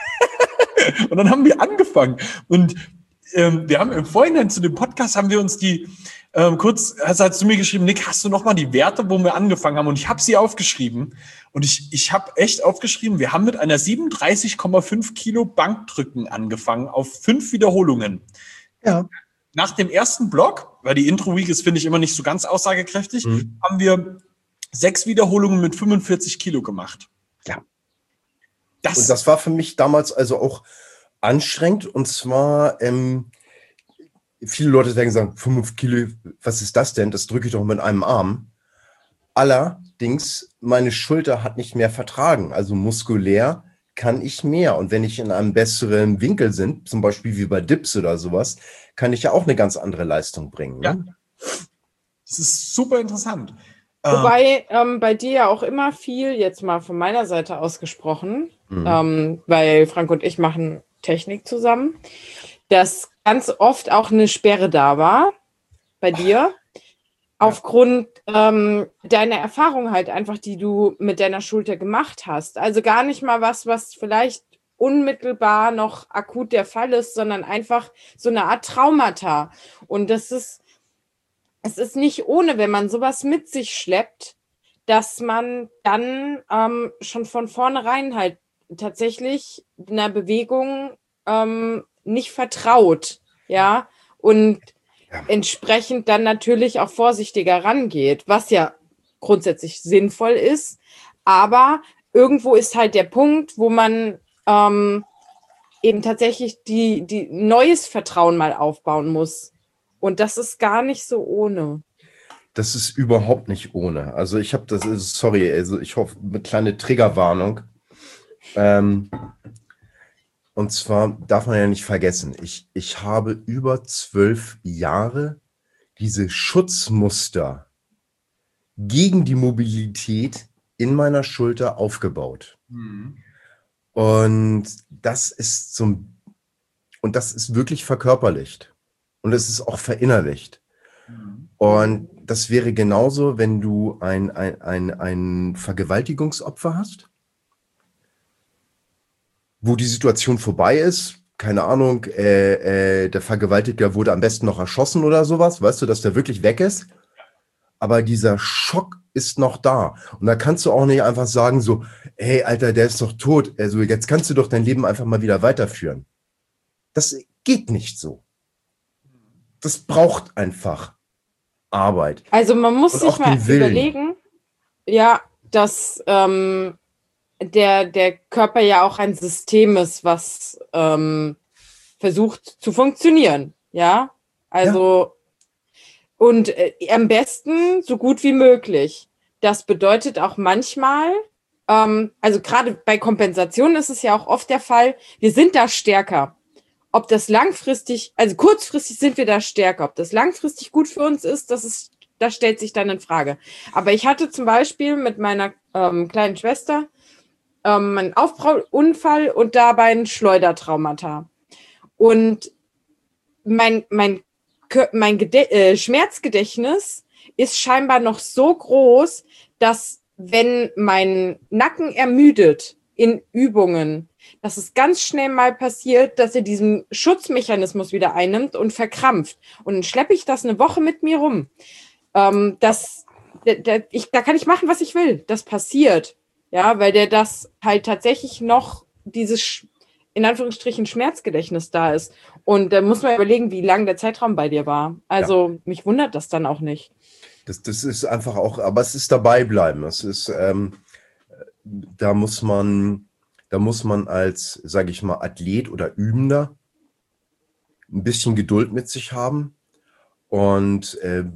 Und dann haben wir angefangen. Und wir haben im Vorhinein zu dem Podcast, haben wir uns hast du mir geschrieben, Nick, hast du nochmal die Werte, wo wir angefangen haben? Und ich habe sie aufgeschrieben. Und ich habe echt aufgeschrieben, wir haben mit einer 37,5 Kilo Bankdrücken angefangen auf 5 Wiederholungen. Ja. Nach dem ersten Block, weil die Intro-Week ist, finde ich, immer nicht so ganz aussagekräftig, haben wir 6 Wiederholungen mit 45 Kilo gemacht. Ja. Und das war für mich damals also auch anstrengend. Und zwar, viele Leute werden sagen, 5 Kilo, was ist das denn? Das drücke ich doch mit einem Arm. Allerdings, meine Schulter hat nicht mehr vertragen. Also muskulär kann ich mehr. Und wenn ich in einem besseren Winkel bin, zum Beispiel wie bei Dips oder sowas, kann ich ja auch eine ganz andere Leistung bringen. Ne? Ja. Das ist super interessant. Wobei bei dir ja auch immer viel, jetzt mal von meiner Seite aus gesprochen, weil Frank und ich machen Technik zusammen, dass ganz oft auch eine Sperre da war bei dir, aufgrund deiner Erfahrung halt einfach, die du mit deiner Schulter gemacht hast. Also gar nicht mal was vielleicht unmittelbar noch akut der Fall ist, sondern einfach so eine Art Traumata. Und es ist nicht ohne, wenn man sowas mit sich schleppt, dass man dann schon von vornherein halt tatsächlich einer Bewegung nicht vertraut, ja, und entsprechend dann natürlich auch vorsichtiger rangeht, was ja grundsätzlich sinnvoll ist, aber irgendwo ist halt der Punkt, wo man eben tatsächlich die neues Vertrauen mal aufbauen muss. Und das ist gar nicht so ohne. Das ist überhaupt nicht ohne. Also ich habe sorry, also ich hoffe, eine kleine Triggerwarnung. Und zwar darf man ja nicht vergessen, ich habe über 12 Jahre diese Schutzmuster gegen die Mobilität in meiner Schulter aufgebaut. Und das ist wirklich verkörperlicht. Und es ist auch verinnerlicht. Und das wäre genauso, wenn du ein Vergewaltigungsopfer hast, wo die Situation vorbei ist, keine Ahnung, der Vergewaltiger wurde am besten noch erschossen oder sowas, weißt du, dass der wirklich weg ist. Aber dieser Schock ist noch da. Und da kannst du auch nicht einfach sagen so, hey, Alter, der ist doch tot. Also jetzt kannst du doch dein Leben einfach mal wieder weiterführen. Das geht nicht so. Das braucht einfach Arbeit. Also man muss und sich auch mal den Willen. überlegen, ja, dass der Körper ja auch ein System ist, was versucht zu funktionieren. Ja, also und am besten so gut wie möglich. Das bedeutet auch manchmal, also gerade bei Kompensation ist es ja auch oft der Fall, wir sind da stärker. Ob das langfristig, also kurzfristig sind wir da stärker, ob das langfristig gut für uns ist, das stellt sich dann in Frage. Aber ich hatte zum Beispiel mit meiner kleinen Schwester einen Aufprallunfall und dabei ein Schleudertraumata. Und mein Schmerzgedächtnis ist scheinbar noch so groß, dass wenn mein Nacken ermüdet in Übungen, dass es ganz schnell mal passiert, dass er diesen Schutzmechanismus wieder einnimmt und verkrampft. Und dann schleppe ich das eine Woche mit mir rum. Da kann ich machen, was ich will. Das passiert. Ja, weil der das halt tatsächlich noch dieses, in Anführungsstrichen, Schmerzgedächtnis da ist. Und da muss man überlegen, wie lang der Zeitraum bei dir war. Also mich wundert das dann auch nicht. Das ist einfach auch, aber es ist dabei bleiben. Es ist, da muss man als, sage ich mal, Athlet oder Übender ein bisschen Geduld mit sich haben. Und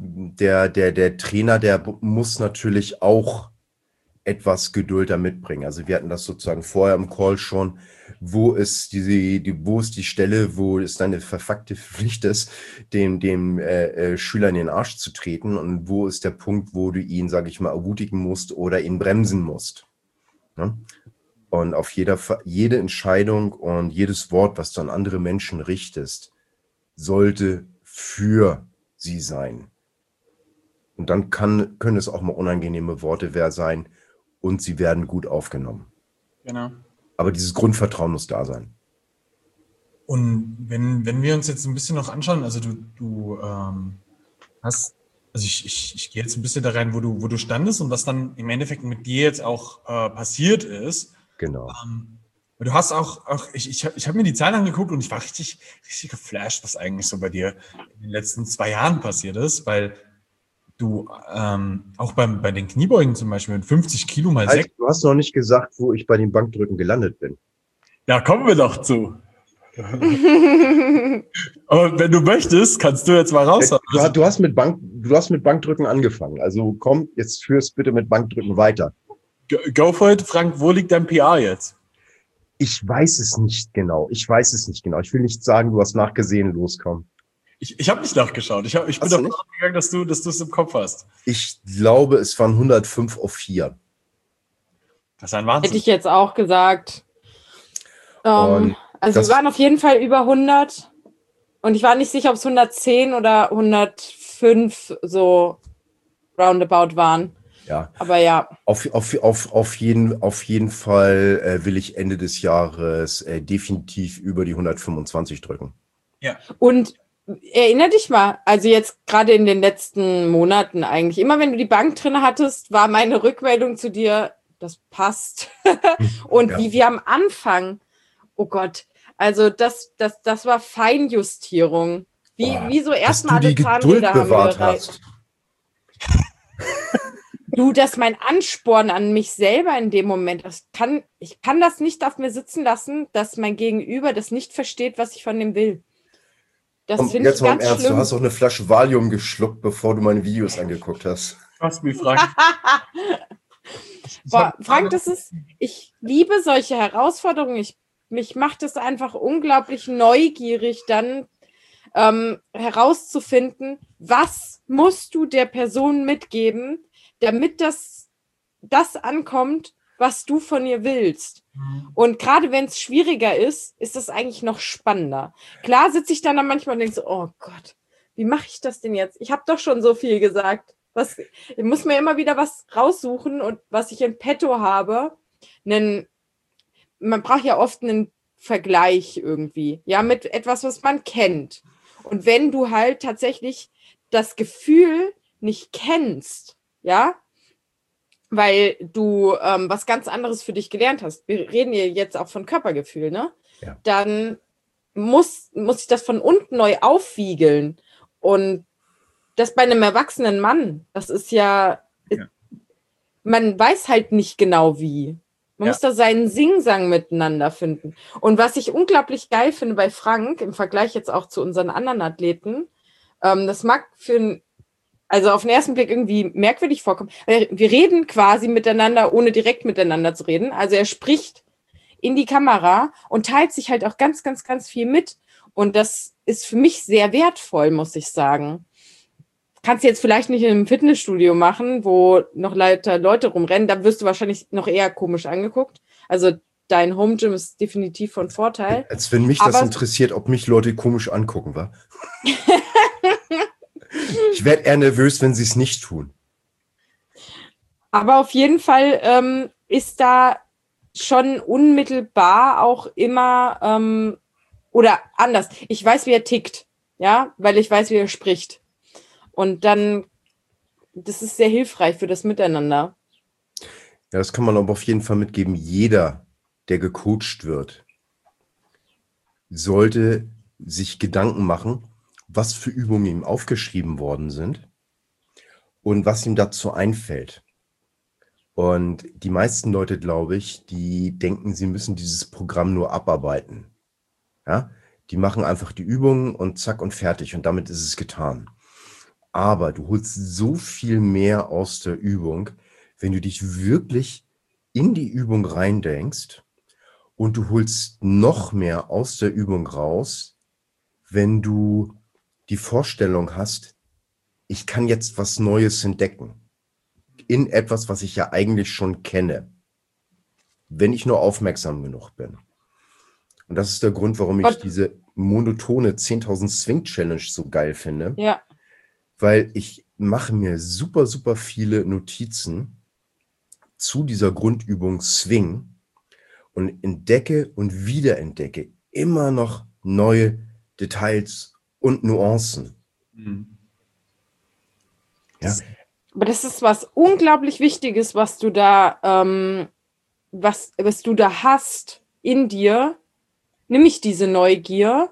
der Trainer, der muss natürlich auch etwas Geduld da mitbringen. Also wir hatten das sozusagen vorher im Call schon, wo ist die Stelle, wo es deine verfuckte Pflicht ist, dem Schüler in den Arsch zu treten, und wo ist der Punkt, wo du ihn, sage ich mal, ermutigen musst oder ihn bremsen musst. Ja? Und auf jede Entscheidung und jedes Wort, was du an andere Menschen richtest, sollte für sie sein. Und dann können es auch mal unangenehme Worte sein, und sie werden gut aufgenommen. Genau. Aber dieses Grundvertrauen muss da sein. Und wenn wir uns jetzt ein bisschen noch anschauen, also du hast, also ich gehe jetzt ein bisschen da rein, wo du standest und was dann im Endeffekt mit dir jetzt auch passiert ist. Genau. Du hast auch ich habe mir die Zahlen angeguckt und ich war richtig geflasht, was eigentlich so bei dir in den letzten 2 Jahren passiert ist, weil du auch bei den Kniebeugen zum Beispiel mit 50 Kilo mal 6. Du hast noch nicht gesagt, wo ich bei den Bankdrücken gelandet bin. Ja, kommen wir doch zu. Aber wenn du möchtest, kannst du jetzt mal raus. Du hast mit Bankdrücken angefangen. Also komm, jetzt führst bitte mit Bankdrücken weiter. Go for it. Frank, wo liegt dein PR jetzt? Ich weiß es nicht genau. Ich will nicht sagen, du hast nachgesehen, loskommen. Ich habe nicht nachgeschaut. Ich bin davon ausgegangen, dass du es im Kopf hast. Ich glaube, es waren 105 auf 4. Das ist ein Wahnsinn. Hätte ich jetzt auch gesagt. Also wir waren auf jeden Fall über 100. Und ich war nicht sicher, ob es 110 oder 105 so roundabout waren. Ja. Aber ja. Auf jeden Fall will ich Ende des Jahres definitiv über die 125 drücken. Ja. Und erinnere dich mal, also jetzt gerade in den letzten Monaten eigentlich, immer wenn du die Bank drin hattest, war meine Rückmeldung zu dir, das passt. Und wie wir am Anfang, oh Gott, also das war Feinjustierung. Wie so erstmal alle Zahnräder bewahrt hast. Du, das ist mein Ansporn an mich selber in dem Moment. Ich kann das nicht auf mir sitzen lassen, dass mein Gegenüber das nicht versteht, was ich von dem will. Das finde ich ganz schlimm. Du hast auch eine Flasche Valium geschluckt, bevor du meine Videos angeguckt hast. Was mir Frank. Frank, ich liebe solche Herausforderungen. Mich macht es einfach unglaublich neugierig, dann herauszufinden, was musst du der Person mitgeben, damit das ankommt, was du von ihr willst. Und gerade wenn es schwieriger ist das eigentlich noch spannender. Klar sitze ich dann manchmal und denke so, oh Gott, wie mache ich das denn jetzt? Ich habe doch schon so viel gesagt. Ich muss mir immer wieder was raussuchen und was ich in petto habe. Man braucht ja oft einen Vergleich irgendwie, ja, mit etwas, was man kennt. Und wenn du halt tatsächlich das Gefühl nicht kennst, ja, weil du was ganz anderes für dich gelernt hast. Wir reden hier jetzt auch von Körpergefühl, ne? Ja. Dann muss ich das von unten neu aufwiegeln. Und das bei einem erwachsenen Mann, das ist ja, man weiß halt nicht genau wie. Man muss da seinen Singsang miteinander finden. Und was ich unglaublich geil finde bei Frank, im Vergleich jetzt auch zu unseren anderen Athleten, das mag also auf den ersten Blick irgendwie merkwürdig vorkommen. Wir reden quasi miteinander, ohne direkt miteinander zu reden. Also er spricht in die Kamera und teilt sich halt auch ganz, ganz, ganz viel mit. Und das ist für mich sehr wertvoll, muss ich sagen. Kannst du jetzt vielleicht nicht in einem Fitnessstudio machen, wo noch Leute rumrennen, da wirst du wahrscheinlich noch eher komisch angeguckt. Also dein Home Gym ist definitiv von Vorteil. Als wenn mich das interessiert, ob mich Leute komisch angucken, wa? Ich werde eher nervös, wenn sie es nicht tun. Aber auf jeden Fall ist da schon unmittelbar auch immer, oder anders, ich weiß, wie er tickt, ja, weil ich weiß, wie er spricht. Und dann, das ist sehr hilfreich für das Miteinander. Ja, das kann man aber auf jeden Fall mitgeben. Jeder, der gecoacht wird, sollte sich Gedanken machen, was für Übungen ihm aufgeschrieben worden sind und was ihm dazu einfällt. Und die meisten Leute, glaube ich, die denken, sie müssen dieses Programm nur abarbeiten. Ja, die machen einfach die Übungen und zack und fertig und damit ist es getan. Aber du holst so viel mehr aus der Übung, wenn du dich wirklich in die Übung reindenkst und du holst noch mehr aus der Übung raus, wenn du die Vorstellung hast, ich kann jetzt was Neues entdecken in etwas, was ich ja eigentlich schon kenne, wenn ich nur aufmerksam genug bin. Und das ist der Grund, warum ich diese monotone 10.000 Swing Challenge so geil finde. Ja. Weil ich mache mir super, super viele Notizen zu dieser Grundübung Swing und entdecke und wiederentdecke immer noch neue Details und Nuancen. Mhm. Ja. Aber das ist was unglaublich Wichtiges, was du da, was du da hast in dir, nämlich diese Neugier,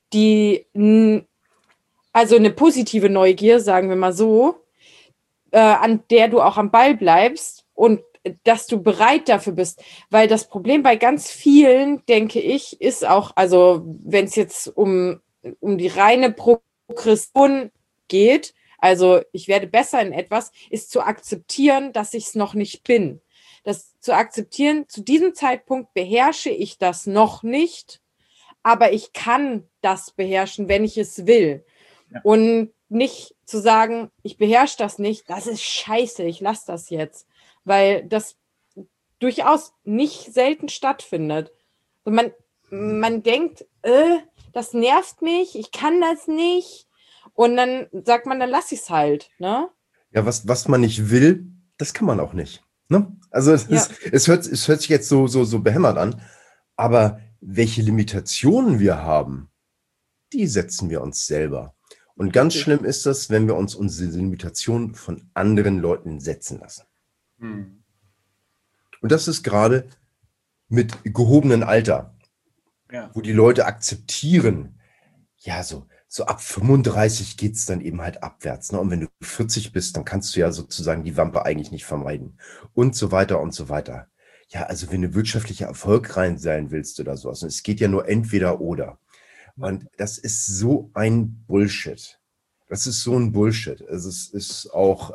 also eine positive Neugier, sagen wir mal so, an der du auch am Ball bleibst und dass du bereit dafür bist. Weil das Problem bei ganz vielen, denke ich, ist auch, also wenn es jetzt um die reine Progression geht, also ich werde besser in etwas, ist zu akzeptieren, dass ich es noch nicht bin. Das zu akzeptieren, zu diesem Zeitpunkt beherrsche ich das noch nicht, aber ich kann das beherrschen, wenn ich es will. Ja. Und nicht zu sagen, ich beherrsche das nicht, das ist scheiße, ich lasse das jetzt. Weil das durchaus nicht selten stattfindet. Und man denkt, das nervt mich, ich kann das nicht. Und dann sagt man, dann lass ich es halt. Ne? Ja, was man nicht will, das kann man auch nicht. Ne? Also es hört sich jetzt so behämmert an, aber welche Limitationen wir haben, die setzen wir uns selber. Und ganz schlimm ist das, wenn wir uns unsere Limitationen von anderen Leuten setzen lassen. Und das ist gerade mit gehobenem Alter, wo die Leute akzeptieren, ja, so ab 35 geht es dann eben halt abwärts. Ne? Und wenn du 40 bist, dann kannst du ja sozusagen die Wampe eigentlich nicht vermeiden. Und so weiter und so weiter. Ja, also wenn du wirtschaftlich erfolgreich sein willst oder sowas, es geht ja nur entweder oder. Und das ist so ein Bullshit. Das ist so ein Bullshit. Es ist auch...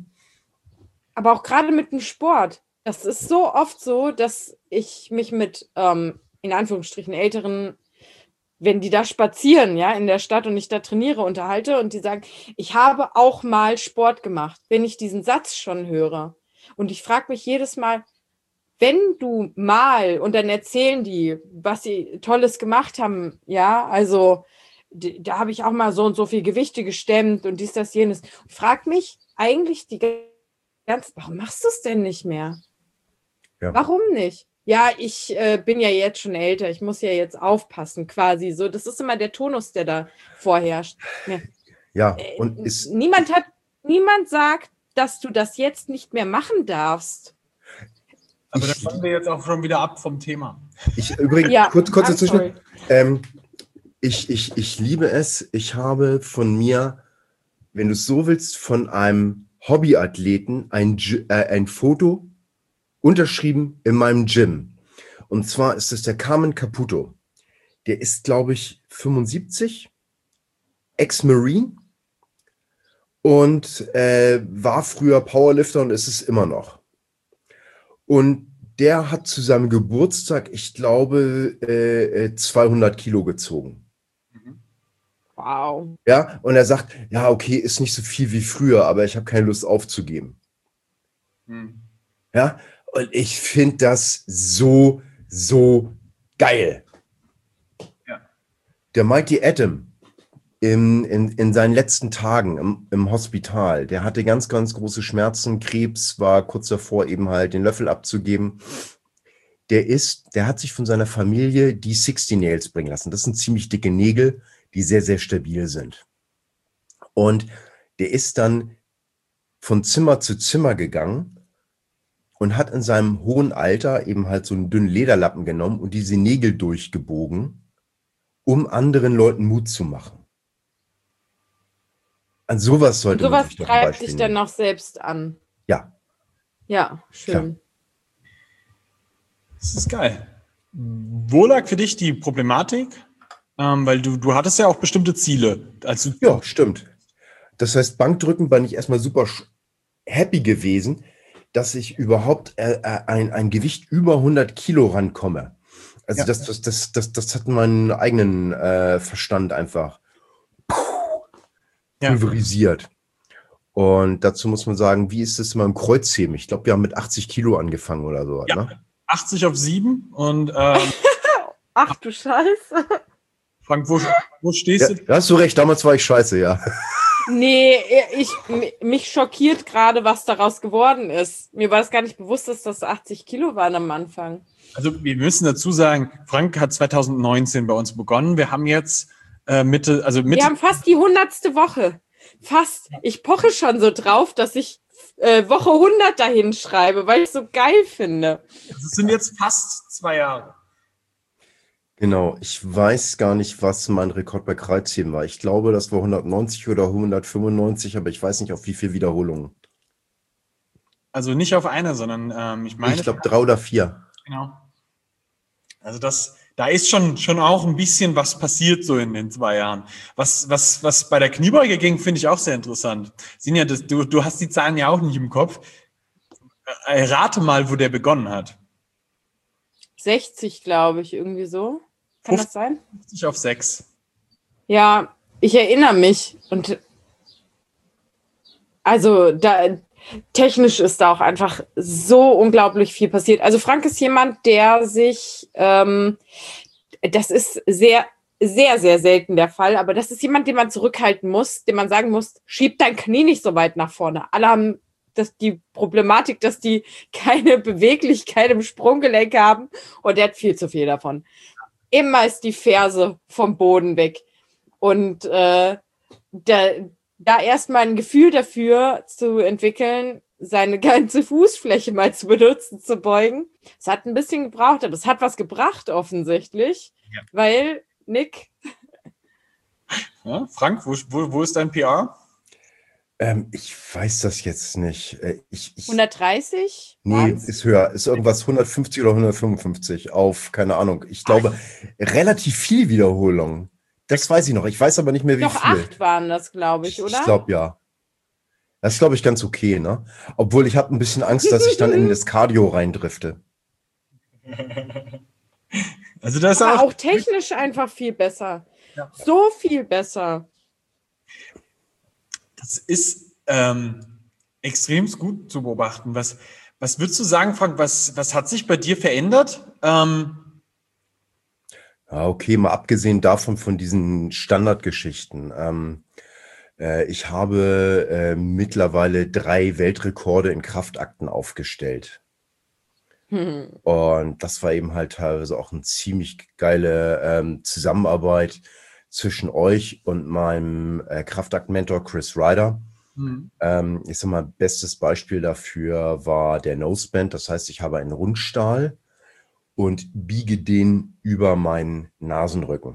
aber auch gerade mit dem Sport. Das ist so oft so, dass ich mich mit, in Anführungsstrichen, Älteren, wenn die da spazieren, ja, in der Stadt und ich da trainiere, unterhalte und die sagen, ich habe auch mal Sport gemacht, wenn ich diesen Satz schon höre. Und ich frage mich jedes Mal, wenn du mal, und dann erzählen die, was sie Tolles gemacht haben, ja, also da habe ich auch mal so und so viel Gewichte gestemmt und dies, das, jenes. Und frag mich eigentlich warum machst du es denn nicht mehr? Ja. Warum nicht? Ja, ich bin ja jetzt schon älter, ich muss ja jetzt aufpassen, quasi so. Das ist immer der Tonus, der da vorherrscht. Ja, und niemand sagt, dass du das jetzt nicht mehr machen darfst. Aber da kommen wir jetzt auch schon wieder ab vom Thema. Übrigens, kurz dazwischen. Ich liebe es. Ich habe von mir, wenn du es so willst, von einem Hobbyathleten ein Foto unterschrieben in meinem Gym. Und zwar ist es der Carmen Caputo. Der ist, glaube ich, 75, Ex-Marine und war früher Powerlifter und ist es immer noch. Und der hat zu seinem Geburtstag, ich glaube, 200 Kilo gezogen. Wow. Ja, und er sagt, ja, okay, ist nicht so viel wie früher, aber ich habe keine Lust aufzugeben. Ja, und ich finde das so, so geil. Ja. Der Mighty Atom in seinen letzten Tagen im Hospital, der hatte ganz, ganz große Schmerzen, Krebs, war kurz davor, eben halt den Löffel abzugeben. Der hat sich von seiner Familie die 60 Nails bringen lassen. Das sind ziemlich dicke Nägel, die sehr, sehr stabil sind. Und der ist dann von Zimmer zu Zimmer gegangen und hat in seinem hohen Alter eben halt so einen dünnen Lederlappen genommen und diese Nägel durchgebogen, um anderen Leuten Mut zu machen. An sowas sollte man Sowas sich doch ein treibt Beispiel dich dann nehmen. noch selbst an. Ja, Ja, schön. Das ist geil. Wo lag für dich die Problematik? Weil du hattest ja auch bestimmte Ziele. Also, ja, stimmt. Das heißt, Bankdrücken bin ich erstmal super happy gewesen, dass ich überhaupt ein Gewicht über 100 Kilo rankomme. Also Ja. das hat meinen eigenen Verstand einfach Ja. pulverisiert. Und dazu muss man sagen, wie ist es immer im Kreuzheben? Ich glaube, wir haben mit 80 Kilo angefangen oder so. Ja. Ne? 80 auf 7 und Ach du Scheiße. Frank, wo stehst Ja, du? da hast du recht, damals war ich scheiße, ja. Nee, mich schockiert gerade, was daraus geworden ist. Mir war das gar nicht bewusst, dass das 80 Kilo waren am Anfang. Also wir müssen dazu sagen, Frank hat 2019 bei uns begonnen. Wir haben jetzt Mitte. Wir haben fast die 100. Woche. Fast. Ich poche schon so drauf, dass ich Woche 100 dahin schreibe, weil ich es so geil finde. Es sind jetzt fast 2 Jahre. Genau, ich weiß gar nicht, was mein Rekord bei Kreuzheben war. Ich glaube, das war 190 oder 195, aber ich weiß nicht, auf wie viele Wiederholungen. Also nicht auf eine, sondern ich meine. Ich glaube 3 oder 4. Genau. Also da ist schon auch ein bisschen was passiert so in den 2 Jahren. Was bei der Kniebeuge ging, finde ich auch sehr interessant. Sinja, du hast die Zahlen ja auch nicht im Kopf. Rate mal, wo der begonnen hat. 60, glaube ich, irgendwie so. Kann das sein? 50 auf 6. Ja, ich erinnere mich. Und also technisch ist da auch einfach so unglaublich viel passiert. Also Frank ist jemand, der sich, das ist sehr, sehr, sehr selten der Fall, aber das ist jemand, den man zurückhalten muss, dem man sagen muss, schieb dein Knie nicht so weit nach vorne. Alle haben die Problematik, dass die keine Beweglichkeit im Sprunggelenk haben und der hat viel zu viel davon. Immer ist die Ferse vom Boden weg. Und da erstmal ein Gefühl dafür zu entwickeln, seine ganze Fußfläche mal zu benutzen, zu beugen. Es hat ein bisschen gebraucht, aber es hat was gebracht offensichtlich, weil Nick. Ja, Frank, wo ist dein PR? Ich weiß das jetzt nicht. 130? Nee, ist höher. Ist irgendwas 150 oder 155 auf, keine Ahnung. Ich glaube, relativ viel Wiederholung. Das weiß ich noch. Ich weiß aber nicht mehr, wie Doch viel. 8 waren das, glaube ich, oder? Ich glaube, ja. Das ist, glaube ich, ganz okay, ne? Obwohl ich habe ein bisschen Angst, dass ich dann in das Cardio reindrifte. Also das ist aber auch technisch einfach viel besser. Ja. So viel besser. Das ist extrem gut zu beobachten. Was würdest du sagen, Frank, was hat sich bei dir verändert? Ja, okay, mal abgesehen davon von diesen Standardgeschichten. Ich habe mittlerweile 3 Weltrekorde in Kraftakten aufgestellt. Und das war eben halt teilweise auch eine ziemlich geile Zusammenarbeit zwischen euch und meinem Kraftakt-Mentor Chris Ryder. Ich sag mal, bestes Beispiel dafür war der Noseband. Das heißt, ich habe einen Rundstahl und biege den über meinen Nasenrücken.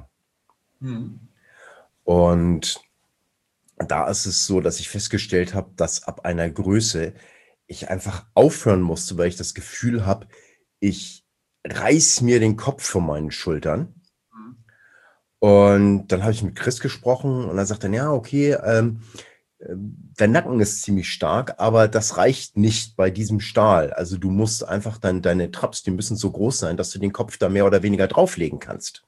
Und da ist es so, dass ich festgestellt habe, dass ab einer Größe ich einfach aufhören musste, weil ich das Gefühl habe, ich reiß mir den Kopf von meinen Schultern. Und dann habe ich mit Chris gesprochen und er sagte, ja, okay, dein Nacken ist ziemlich stark, aber das reicht nicht bei diesem Stahl. Also du musst einfach deine Traps, die müssen so groß sein, dass du den Kopf da mehr oder weniger drauflegen kannst.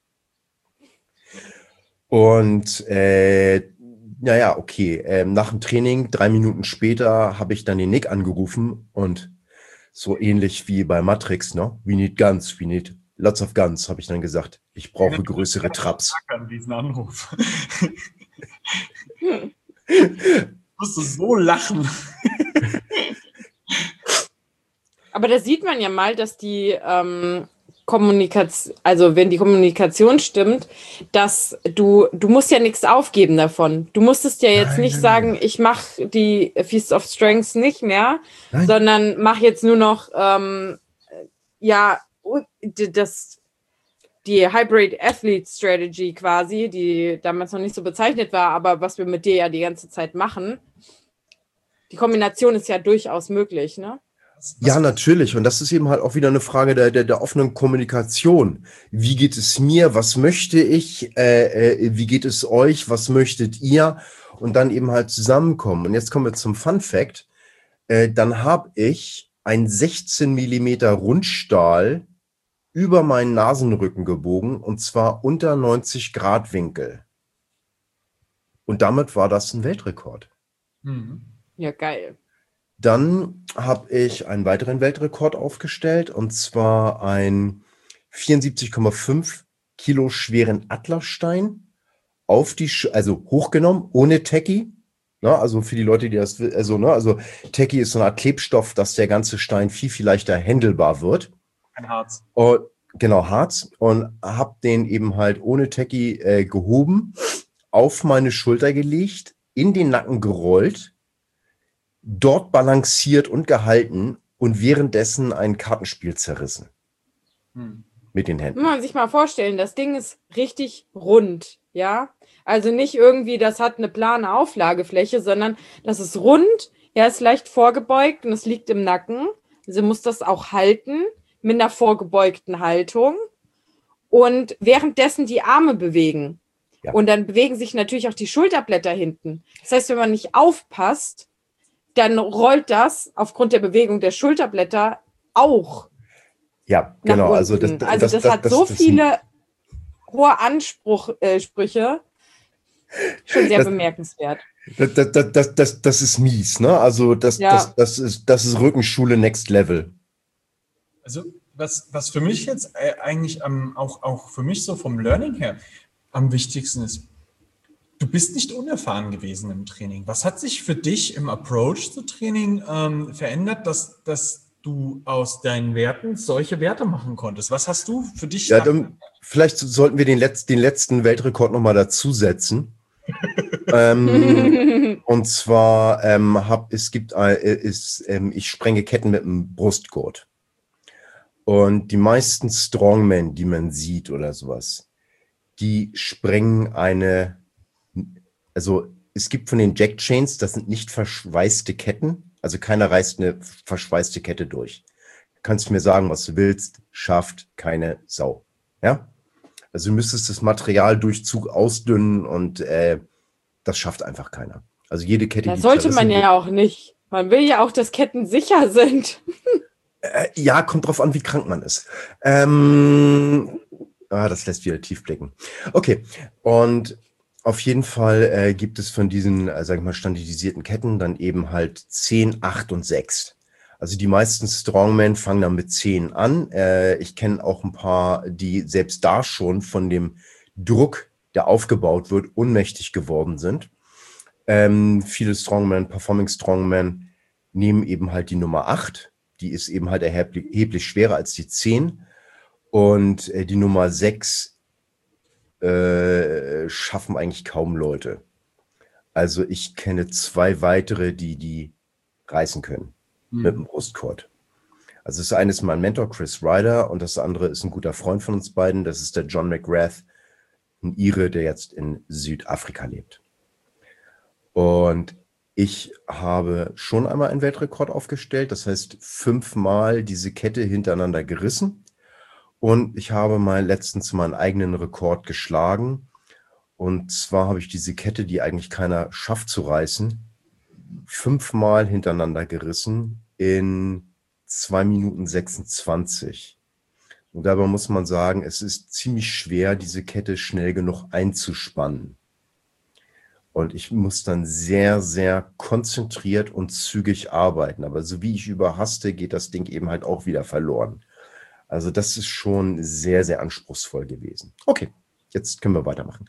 Und naja, okay, nach dem Training, 3 Minuten später, habe ich dann den Nick angerufen und so ähnlich wie bei Matrix, ne? We need guns, we need lots of guns, habe ich dann gesagt. Ich brauche größere Traps. An diesen Anruf. Ich musste so lachen. Aber da sieht man ja mal, dass die Kommunikation, also wenn die Kommunikation stimmt, dass du musst ja nichts aufgeben davon. Du musstest ja jetzt nicht sagen, ich mache die Feast of Strengths nicht mehr, sondern mach jetzt nur noch die Hybrid Athlete Strategy quasi, die damals noch nicht so bezeichnet war, aber was wir mit dir ja die ganze Zeit machen. Die Kombination ist ja durchaus möglich, ne? Ja, natürlich. Und das ist eben halt auch wieder eine Frage der offenen Kommunikation. Wie geht es mir? Was möchte ich? Wie geht es euch? Was möchtet ihr? Und dann eben halt zusammenkommen. Und jetzt kommen wir zum Fun Fact. Dann habe ich einen 16 Millimeter Rundstahl über meinen Nasenrücken gebogen und zwar unter 90 Grad Winkel. Und damit war das ein Weltrekord. Ja, geil. Dann habe ich einen weiteren Weltrekord aufgestellt und zwar einen 74,5 Kilo schweren Atlasstein also hochgenommen, ohne Techie. Na, also für die Leute, die das, also Techie ist so eine Art Klebstoff, dass der ganze Stein viel, viel leichter händelbar wird. Ein Harz. Und, genau, Harz. Und habe den eben halt ohne Techie gehoben, auf meine Schulter gelegt, in den Nacken gerollt, dort balanciert und gehalten und währenddessen ein Kartenspiel zerrissen. Mit den Händen. Muss man sich mal vorstellen, das Ding ist richtig rund, ja? Also nicht irgendwie, das hat eine plane Auflagefläche, sondern das ist rund, er ist leicht vorgebeugt und es liegt im Nacken. Sie muss das auch halten mit einer vorgebeugten Haltung und währenddessen die Arme bewegen. Ja. Und dann bewegen sich natürlich auch die Schulterblätter hinten. Das heißt, wenn man nicht aufpasst, dann rollt das aufgrund der Bewegung der Schulterblätter auch. Ja, genau. Also das hat so viele hohe Ansprüche. Schon sehr bemerkenswert. Das ist mies, ne? Also das ist Rückenschule Next Level. Also was für mich jetzt eigentlich auch für mich so vom Learning her am wichtigsten ist, du bist nicht unerfahren gewesen im Training. Was hat sich für dich im Approach zu Training verändert, dass du aus deinen Werten solche Werte machen konntest? Was hast du für dich? Ja, vielleicht sollten wir den letzten Weltrekord nochmal dazusetzen. Und zwar ich sprenge Ketten mit einem Brustgurt. Und die meisten Strongmen, die man sieht oder sowas, die sprengen also es gibt von den Jack Chains, das sind nicht verschweißte Ketten, also keiner reißt eine verschweißte Kette durch. Du kannst mir sagen, was du willst, schafft keine Sau. Ja? Also du müsstest das Materialdurchzug ausdünnen und das schafft einfach keiner. Also jede Kette, das sollte man ja auch nicht. Man will ja auch, dass Ketten sicher sind. Ja, kommt drauf an, wie krank man ist. Das lässt wieder tief blicken. Okay, und auf jeden Fall gibt es von diesen, sag ich mal, standardisierten Ketten dann eben halt 10, 8 und 6. Also die meisten Strongmen fangen dann mit 10 an. Ich kenne auch ein paar, die selbst da schon von dem Druck, der aufgebaut wird, ohnmächtig geworden sind. Viele Strongmen, Performing Strongmen, nehmen eben halt die Nummer 8. Die ist eben halt erheblich schwerer als die 10. Und die Nummer 6 schaffen eigentlich kaum Leute. Also ich kenne 2 weitere, die reißen können mit dem Brustgurt. Also das eine ist mein Mentor Chris Ryder und das andere ist ein guter Freund von uns beiden. Das ist der John McGrath, ein Ire, der jetzt in Südafrika lebt. Und Ich habe schon einmal einen Weltrekord aufgestellt, das heißt 5-mal diese Kette hintereinander gerissen. Und ich habe mal letztens meinen eigenen Rekord geschlagen. Und zwar habe ich diese Kette, die eigentlich keiner schafft zu reißen, 5-mal hintereinander gerissen in 2 Minuten 26. Und dabei muss man sagen, es ist ziemlich schwer, diese Kette schnell genug einzuspannen. Und ich muss dann sehr, sehr konzentriert und zügig arbeiten. Aber so wie ich überhaste, geht das Ding eben halt auch wieder verloren. Also das ist schon sehr, sehr anspruchsvoll gewesen. Okay, jetzt können wir weitermachen.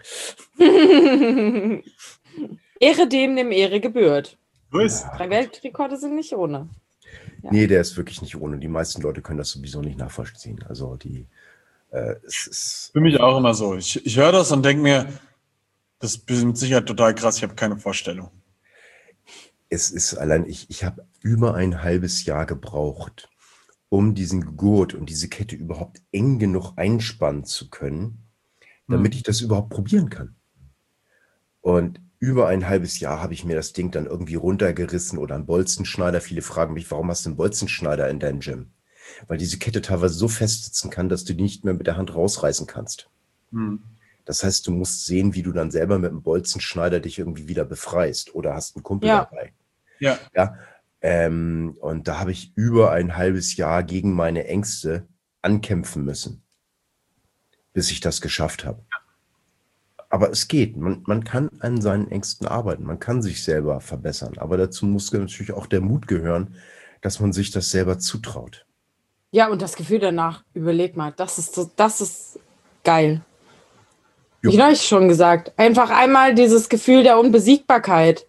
Ehre dem Ehre gebührt. Was? 3 Weltrekorde sind nicht ohne. Ja. Nee, der ist wirklich nicht ohne. Die meisten Leute können das sowieso nicht nachvollziehen. Also es ist... Für mich auch immer so. Ich höre das und denke mir, das ist mit Sicherheit total krass, ich habe keine Vorstellung. Es ist allein, ich habe über ein halbes Jahr gebraucht, um diesen Gurt und diese Kette überhaupt eng genug einspannen zu können, damit ich das überhaupt probieren kann. Und über ein halbes Jahr habe ich mir das Ding dann irgendwie runtergerissen oder einen Bolzenschneider. Viele fragen mich, warum hast du einen Bolzenschneider in deinem Gym? Weil diese Kette teilweise so festsitzen kann, dass du die nicht mehr mit der Hand rausreißen kannst. Das heißt, du musst sehen, wie du dann selber mit dem Bolzenschneider dich irgendwie wieder befreist oder hast einen Kumpel dabei. Ja. Und da habe ich über ein halbes Jahr gegen meine Ängste ankämpfen müssen, bis ich das geschafft habe. Aber es geht. Man kann an seinen Ängsten arbeiten. Man kann sich selber verbessern. Aber dazu muss natürlich auch der Mut gehören, dass man sich das selber zutraut. Ja, und das Gefühl danach, überleg mal, das ist geil. Jo. Ich habe euch schon gesagt. Einfach einmal dieses Gefühl der Unbesiegbarkeit.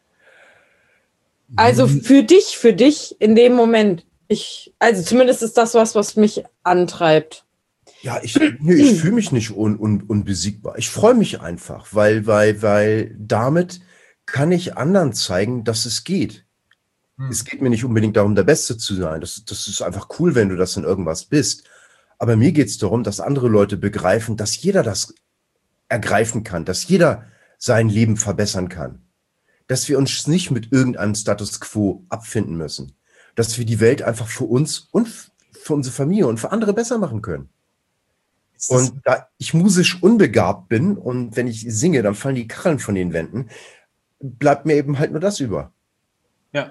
Also für dich in dem Moment. Also zumindest ist das was mich antreibt. Ja, ich fühle mich nicht unbesiegbar. Ich freue mich einfach, weil damit kann ich anderen zeigen, dass es geht. Es geht mir nicht unbedingt darum, der Beste zu sein. Das ist einfach cool, wenn du das in irgendwas bist. Aber mir geht es darum, dass andere Leute begreifen, dass jeder das ergreifen kann, dass jeder sein Leben verbessern kann. Dass wir uns nicht mit irgendeinem Status quo abfinden müssen. Dass wir die Welt einfach für uns und für unsere Familie und für andere besser machen können. Und da ich musisch unbegabt bin und wenn ich singe, dann fallen die Kacheln von den Wänden, bleibt mir eben halt nur das über. Ja.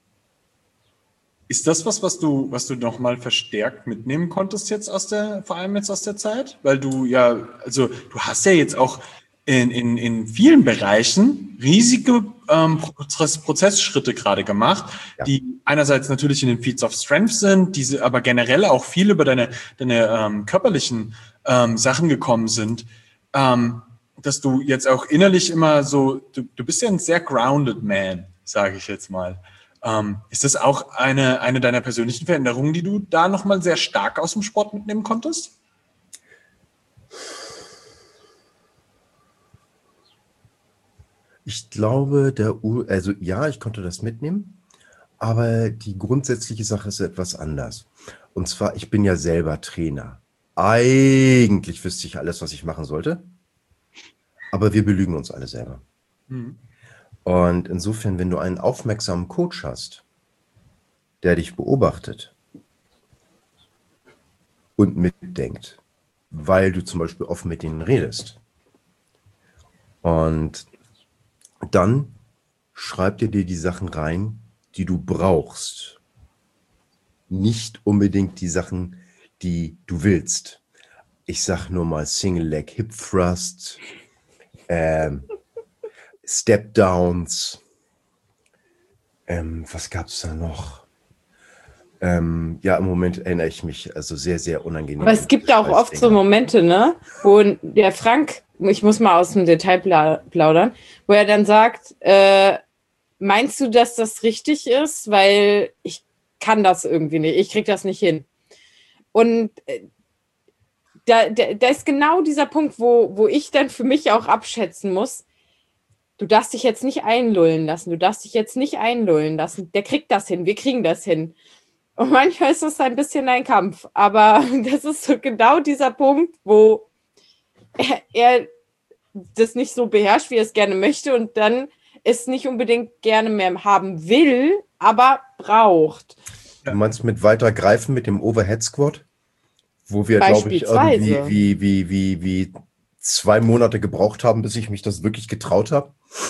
Ist das was du nochmal verstärkt mitnehmen konntest jetzt vor allem jetzt aus der Zeit? Weil du du hast ja jetzt auch in vielen Bereichen riesige Prozessschritte gerade gemacht, die einerseits natürlich in den Feats of Strength sind, diese aber generell auch viel über deine körperlichen Sachen gekommen sind, dass du jetzt auch innerlich immer so, du bist ja ein sehr grounded man, sage ich jetzt mal. Ist das auch eine deiner persönlichen Veränderungen, die du da nochmal sehr stark aus dem Sport mitnehmen konntest? Ich glaube, ich konnte das mitnehmen, aber die grundsätzliche Sache ist etwas anders. Und zwar, ich bin ja selber Trainer. Eigentlich wüsste ich alles, was ich machen sollte, aber wir belügen uns alle selber. Und insofern, wenn du einen aufmerksamen Coach hast, der dich beobachtet und mitdenkt, weil du zum Beispiel offen mit denen redest, und dann schreibt er dir die Sachen rein, die du brauchst. Nicht unbedingt die Sachen, die du willst. Ich sag nur mal Single Leg Hip Thrust, Step Downs, was gab es da noch? Im Moment erinnere ich mich also sehr, sehr unangenehm. Aber es gibt auch oft so Momente, ne, wo der Frank, ich muss mal aus dem Detail plaudern, wo er dann sagt, meinst du, dass das richtig ist? Weil ich kann das irgendwie nicht, ich kriege das nicht hin. Und da ist genau dieser Punkt, wo ich dann für mich auch abschätzen muss, du darfst dich jetzt nicht einlullen lassen, der kriegt das hin, wir kriegen das hin. Und manchmal ist das ein bisschen ein Kampf, aber das ist so genau dieser Punkt, wo er das nicht so beherrscht, wie er es gerne möchte und dann es nicht unbedingt gerne mehr haben will, aber braucht. Du meinst mit weiter greifen mit dem Overhead Squat? Wo wir, glaube ich, irgendwie wie 2 Monate gebraucht haben, bis ich mich das wirklich getraut habe.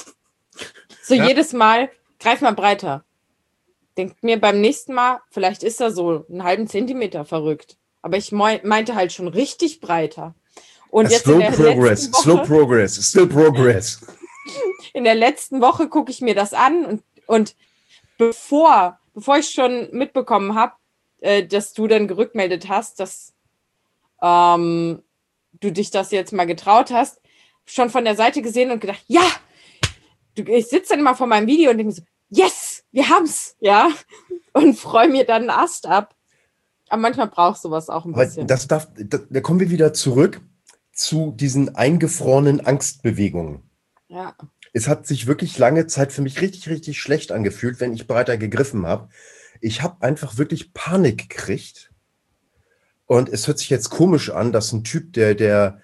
So jedes Mal, greif mal breiter. Denkt mir beim nächsten Mal, vielleicht ist er so einen halben Zentimeter verrückt. Aber ich meinte halt schon richtig breiter. Und jetzt Slow progress, still progress. In der letzten Woche gucke ich mir das an und bevor ich schon mitbekommen habe, dass du dann gerückmeldet hast, dass du dich das jetzt mal getraut hast, schon von der Seite gesehen und gedacht, ja, ich sitze dann immer vor meinem Video und denke so, yes, wir haben's, ja, und freue mir dann einen Ast ab. Aber manchmal braucht sowas auch ein bisschen. Da kommen wir wieder zurück zu diesen eingefrorenen Angstbewegungen. Ja. Es hat sich wirklich lange Zeit für mich richtig, richtig schlecht angefühlt, wenn ich breiter gegriffen habe. Ich habe einfach wirklich Panik gekriegt. Und es hört sich jetzt komisch an, dass ein Typ, der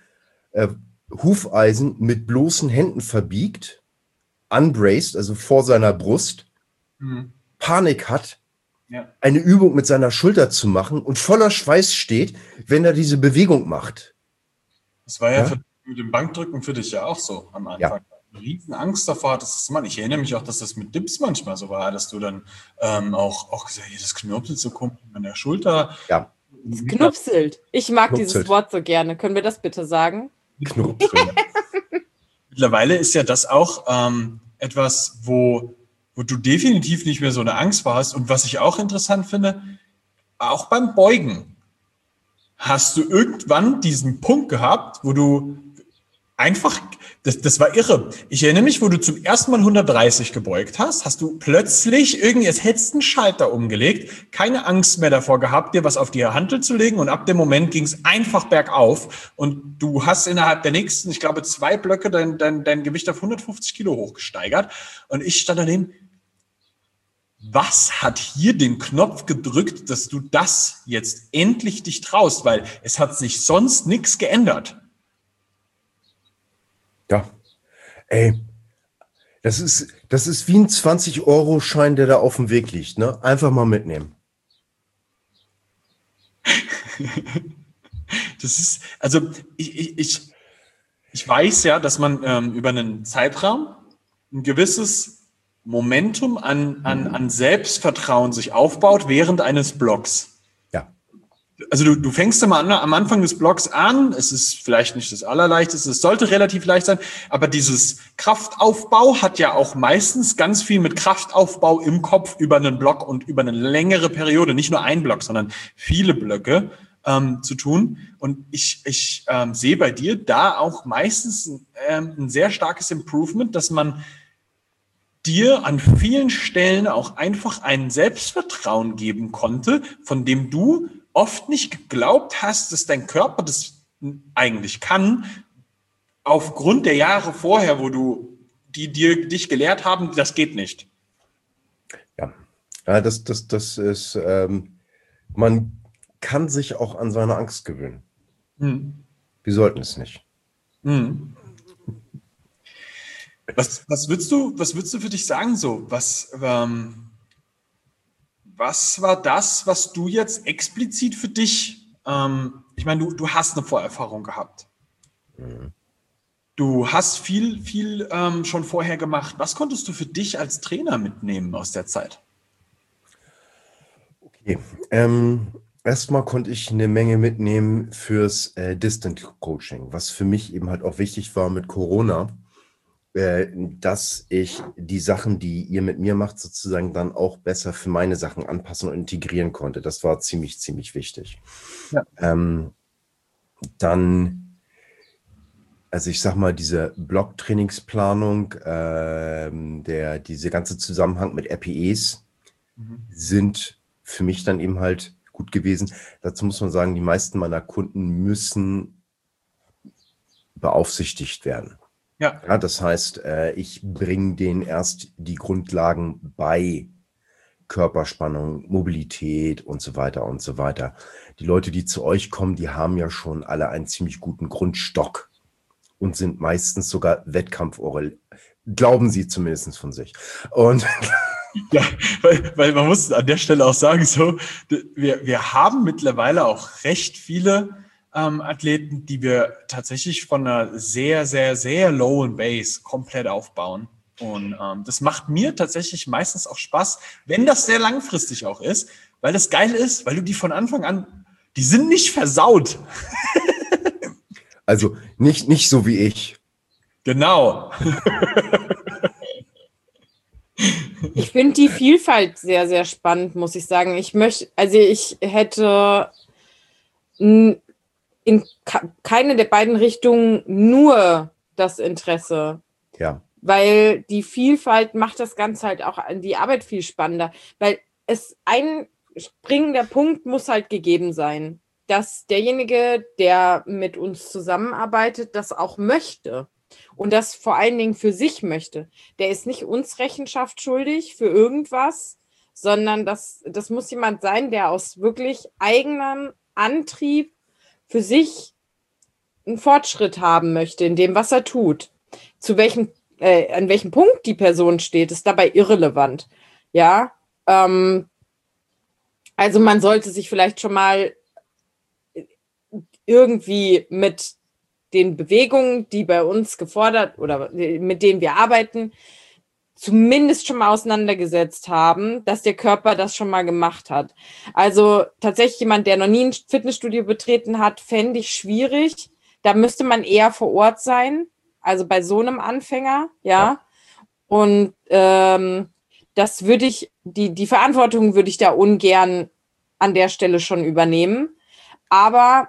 Hufeisen mit bloßen Händen verbiegt, unbraced, also vor seiner Brust, Panik hat, eine Übung mit seiner Schulter zu machen und voller Schweiß steht, wenn er diese Bewegung macht. Das war ja mit dem Bankdrücken für dich ja auch so am Anfang. Ja. Riesen Angst davor hattest, das zu machen. Ich erinnere mich auch, dass das mit Dips manchmal so war, dass du dann auch gesagt hast, das knurpselt so komisch an der Schulter. Ja. Es knupselt. Ich mag dieses Wort so gerne. Können wir das bitte sagen? Knupseln. Mittlerweile ist ja das auch etwas, wo du definitiv nicht mehr so eine Angst vor hast. Und was ich auch interessant finde, auch beim Beugen hast du irgendwann diesen Punkt gehabt, wo du einfach, das war irre. Ich erinnere mich, wo du zum ersten Mal 130 gebeugt hast du plötzlich als hättest du einen Schalter umgelegt, keine Angst mehr davor gehabt, dir was auf die Hantel zu legen und ab dem Moment ging es einfach bergauf und du hast innerhalb der nächsten, ich glaube, 2 Blöcke dein Gewicht auf 150 Kilo hochgesteigert und ich stand daneben, was hat hier den Knopf gedrückt, dass du das jetzt endlich dich traust, weil es hat sich sonst nichts geändert. Ja, ey, das ist wie ein 20-Euro-Schein, der da auf dem Weg liegt, ne? Einfach mal mitnehmen. Das ist, also ich weiß ja, dass man über einen Zeitraum ein gewisses Momentum an Selbstvertrauen sich aufbaut während eines Blocks. Ja. Also du fängst immer am Anfang des Blocks an, es ist vielleicht nicht das Allerleichteste, es sollte relativ leicht sein, aber dieses Kraftaufbau hat ja auch meistens ganz viel mit Kraftaufbau im Kopf über einen Block und über eine längere Periode, nicht nur ein Block, sondern viele Blöcke zu tun. Und ich sehe bei dir da auch meistens ein sehr starkes Improvement, dass man dir an vielen Stellen auch einfach ein Selbstvertrauen geben konnte, von dem du oft nicht geglaubt hast, dass dein Körper das eigentlich kann, aufgrund der Jahre vorher, die dich gelehrt haben, das geht nicht. Ja, das ist, man kann sich auch an seine Angst gewöhnen. Wir sollten es nicht. Was würdest du für dich sagen so? Was war das, was du jetzt explizit für dich, ich meine, du hast eine Vorerfahrung gehabt. Du hast viel schon vorher gemacht. Was konntest du für dich als Trainer mitnehmen aus der Zeit? Okay, erstmal konnte ich eine Menge mitnehmen fürs Distant Coaching, was für mich eben halt auch wichtig war mit Corona, dass ich die Sachen, die ihr mit mir macht, sozusagen dann auch besser für meine Sachen anpassen und integrieren konnte. Das war ziemlich, ziemlich wichtig. Ja. Dann, also ich sag mal, diese Block-Trainingsplanung, diese ganze Zusammenhang mit RPEs sind für mich dann eben halt gut gewesen. Dazu muss man sagen, die meisten meiner Kunden müssen beaufsichtigt werden. Ja, das heißt, ich bringe denen erst die Grundlagen bei Körperspannung, Mobilität und so weiter und so weiter. Die Leute, die zu euch kommen, die haben ja schon alle einen ziemlich guten Grundstock und sind meistens sogar glauben sie zumindest von sich. Und Ja, weil man muss an der Stelle auch sagen, so, wir haben mittlerweile auch recht viele Athleten, die wir tatsächlich von einer sehr, sehr, sehr lowen Base komplett aufbauen. Und das macht mir tatsächlich meistens auch Spaß, wenn das sehr langfristig auch ist, weil das geil ist, weil du die von Anfang an, die sind nicht versaut. also nicht so wie ich. Genau. Ich finde die Vielfalt sehr, sehr spannend, muss ich sagen. Ich hätte in keine der beiden Richtungen nur das Interesse. Ja. Weil die Vielfalt macht das Ganze halt auch die Arbeit viel spannender. Weil ein springender Punkt muss halt gegeben sein, dass derjenige, der mit uns zusammenarbeitet, das auch möchte. Und das vor allen Dingen für sich möchte. Der ist nicht uns Rechenschaft schuldig für irgendwas, sondern das muss jemand sein, der aus wirklich eigenem Antrieb für sich einen Fortschritt haben möchte in dem, was er tut. An welchem Punkt die Person steht, ist dabei irrelevant. Ja, also man sollte sich vielleicht schon mal irgendwie mit den Bewegungen, die bei uns gefordert oder mit denen wir arbeiten, zumindest schon mal auseinandergesetzt haben, dass der Körper das schon mal gemacht hat. Also tatsächlich jemand, der noch nie ein Fitnessstudio betreten hat, fände ich schwierig. Da müsste man eher vor Ort sein, also bei so einem Anfänger, ja. Und das würde ich, die Verantwortung würde ich da ungern an der Stelle schon übernehmen. Aber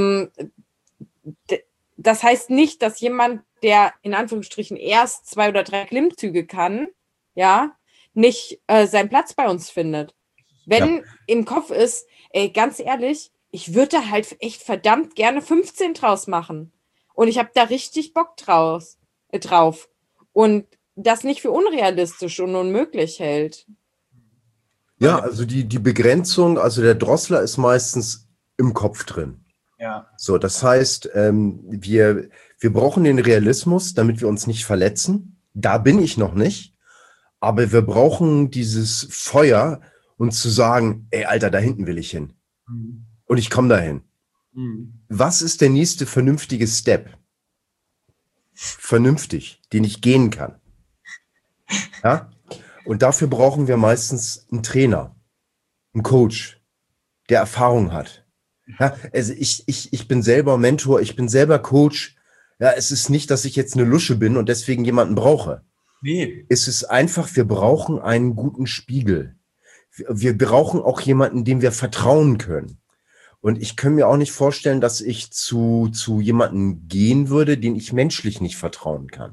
das heißt nicht, dass jemand, der in Anführungsstrichen erst 2 oder 3 Klimmzüge kann, ja, nicht seinen Platz bei uns findet. Wenn im Kopf ist, ey, ganz ehrlich, ich würde da halt echt verdammt gerne 15 draus machen. Und ich habe da richtig Bock drauf. Und das nicht für unrealistisch und unmöglich hält. Ja, also die Begrenzung, also der Drossler ist meistens im Kopf drin. Ja. So, das heißt, wir brauchen den Realismus, damit wir uns nicht verletzen. Da bin ich noch nicht. Aber wir brauchen dieses Feuer, und zu sagen, ey, Alter, da hinten will ich hin. Mhm. Und ich komme dahin. Mhm. Was ist der nächste vernünftige Step? Vernünftig, den ich gehen kann. Ja? Und dafür brauchen wir meistens einen Trainer, einen Coach, der Erfahrung hat. Ja, also ich bin selber Mentor, ich bin selber Coach. Ja, es ist nicht, dass ich jetzt eine Lusche bin und deswegen jemanden brauche. Nee. Es ist einfach, wir brauchen einen guten Spiegel. Wir brauchen auch jemanden, dem wir vertrauen können. Und ich kann mir auch nicht vorstellen, dass ich zu jemandem gehen würde, den ich menschlich nicht vertrauen kann.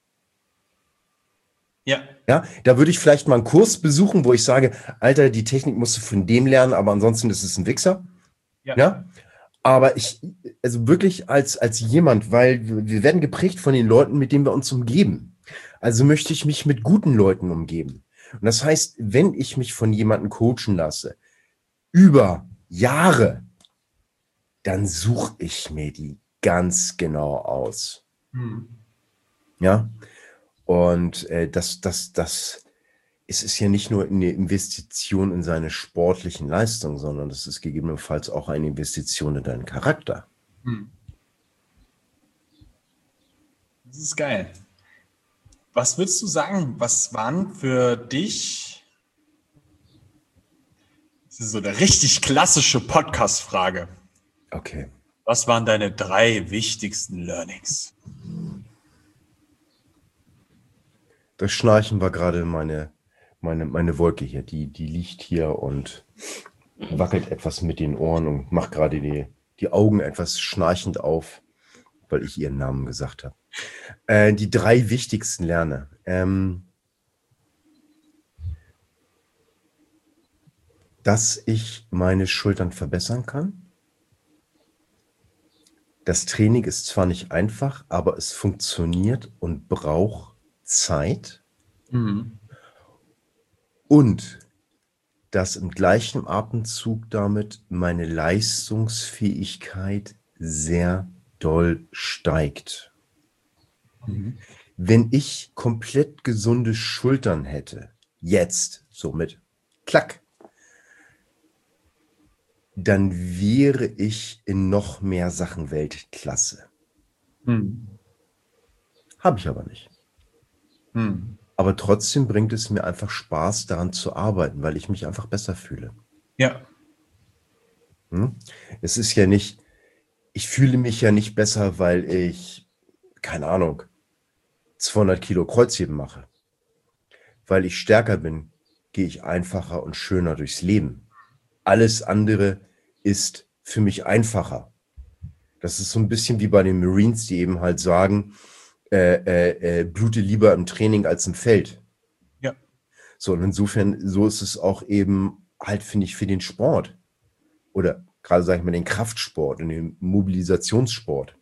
Ja. Ja, da würde ich vielleicht mal einen Kurs besuchen, wo ich sage, Alter, die Technik musst du von dem lernen, aber ansonsten ist es ein Wichser. Ja. Aber also wirklich als jemand, weil wir werden geprägt von den Leuten, mit denen wir uns umgeben. Also möchte ich mich mit guten Leuten umgeben. Und das heißt, wenn ich mich von jemandem coachen lasse, über Jahre, dann suche ich mir die ganz genau aus. Mhm. Ja. Und es ist ja nicht nur eine Investition in seine sportlichen Leistungen, sondern das ist gegebenenfalls auch eine Investition in deinen Charakter. Mhm. Das ist geil. Was würdest du sagen, was waren für dich, das ist so eine richtig klassische Podcast-Frage. Okay. Was waren deine 3 wichtigsten Learnings? Das Schnarchen war gerade meine Wolke hier. Die liegt hier und wackelt etwas mit den Ohren und macht gerade die Augen etwas schnarchend auf, weil ich ihren Namen gesagt habe. Die 3 wichtigsten Lerne. Dass ich meine Schultern verbessern kann. Das Training ist zwar nicht einfach, aber es funktioniert und braucht Zeit. Mhm. Und dass im gleichen Atemzug damit meine Leistungsfähigkeit sehr doll steigt. Mhm. Wenn ich komplett gesunde Schultern hätte, jetzt, so mit Klack, dann wäre ich in noch mehr Sachen Weltklasse. Habe ich aber nicht. Aber trotzdem bringt es mir einfach Spaß, daran zu arbeiten, weil ich mich einfach besser fühle. Ja. Es ist ja nicht, ich fühle mich ja nicht besser, weil ich, keine Ahnung, 200 Kilo Kreuzheben mache. Weil ich stärker bin, gehe ich einfacher und schöner durchs Leben. Alles andere ist für mich einfacher. Das ist so ein bisschen wie bei den Marines, die eben halt sagen, blute lieber im Training als im Feld. Ja. So, und insofern, so ist es auch eben halt, finde ich, für den Sport. Oder gerade, sage ich mal, den Kraftsport und den Mobilisationssport.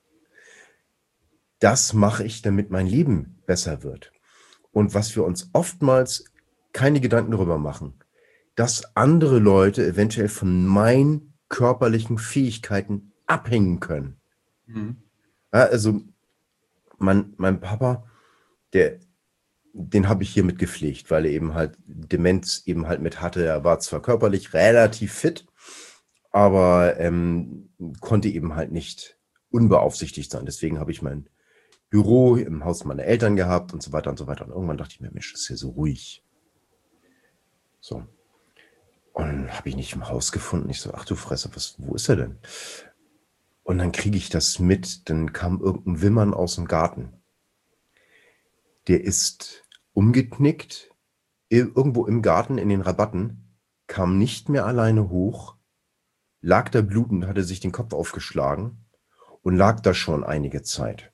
Das mache ich, damit mein Leben besser wird. Und was wir uns oftmals keine Gedanken darüber machen, dass andere Leute eventuell von meinen körperlichen Fähigkeiten abhängen können. Ja, also mein Papa, den habe ich hiermit gepflegt, weil er eben halt Demenz eben halt mit hatte. Er war zwar körperlich relativ fit, aber konnte eben halt nicht unbeaufsichtigt sein. Deswegen habe ich mein Büro im Haus meiner Eltern gehabt und so weiter und so weiter. Und irgendwann dachte ich mir, Mensch, das ist hier so ruhig. So. Und dann habe ich nicht im Haus gefunden. Ich so, ach du Fresse, wo ist er denn? Und dann kriege ich das mit, dann kam irgendein Wimmern aus dem Garten. Der ist umgeknickt, irgendwo im Garten in den Rabatten, kam nicht mehr alleine hoch, lag da blutend, hatte sich den Kopf aufgeschlagen und lag da schon einige Zeit.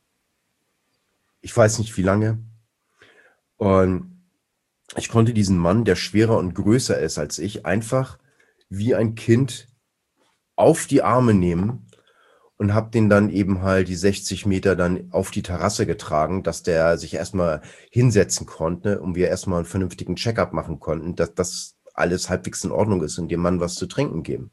Ich weiß nicht wie lange. Und ich konnte diesen Mann, der schwerer und größer ist als ich, einfach wie ein Kind auf die Arme nehmen und habe den dann eben halt die 60 Meter dann auf die Terrasse getragen, dass der sich erstmal hinsetzen konnte und wir erstmal einen vernünftigen Check-up machen konnten, dass das alles halbwegs in Ordnung ist und dem Mann was zu trinken geben.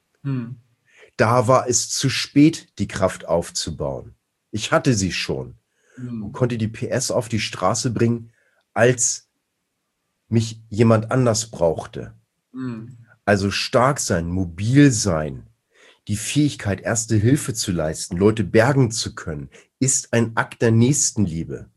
Da war es zu spät, die Kraft aufzubauen. Ich hatte sie schon und konnte die PS auf die Straße bringen, als mich jemand anders brauchte. Also stark sein, mobil sein, die Fähigkeit, erste Hilfe zu leisten, Leute bergen zu können, ist ein Akt der Nächstenliebe.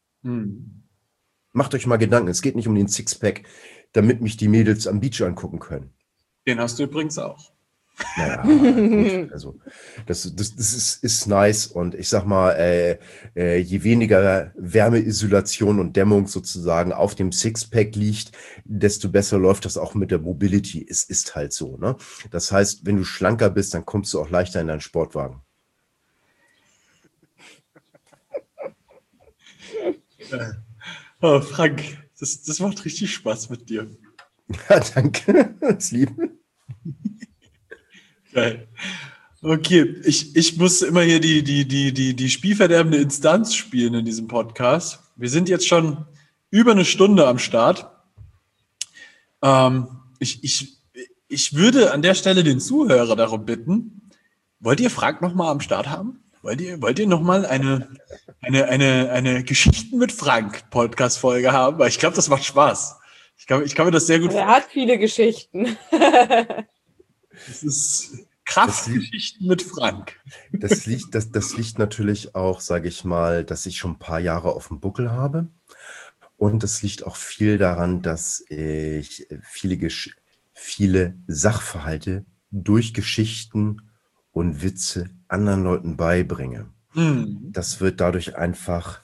Macht euch mal Gedanken, es geht nicht um den Sixpack, damit mich die Mädels am Beach angucken können. Den hast du übrigens auch. Naja, gut, also das ist nice und ich sag mal, je weniger Wärmeisolation und Dämmung sozusagen auf dem Sixpack liegt, desto besser läuft das auch mit der Mobility. Es ist halt so, ne? Das heißt, wenn du schlanker bist, dann kommst du auch leichter in deinen Sportwagen. Oh, Frank, das macht richtig Spaß mit dir. Ja, danke, das Liebe. Geil. Okay, ich muss immer hier die spielverderbende Instanz spielen in diesem Podcast. Wir sind jetzt schon über eine Stunde am Start. Ich würde an der Stelle den Zuhörer darum bitten, wollt ihr Frank nochmal am Start haben? Wollt ihr nochmal eine Geschichten mit Frank Podcast-Folge haben? Weil ich glaube, das macht Spaß. Ich kann mir das sehr gut vorstellen. Er hat viele Geschichten. Das ist Kraftgeschichten mit Frank. Das liegt natürlich auch, sage ich mal, dass ich schon ein paar Jahre auf dem Buckel habe. Und das liegt auch viel daran, dass ich viele Sachverhalte durch Geschichten und Witze anderen Leuten beibringe. Das wird dadurch einfach,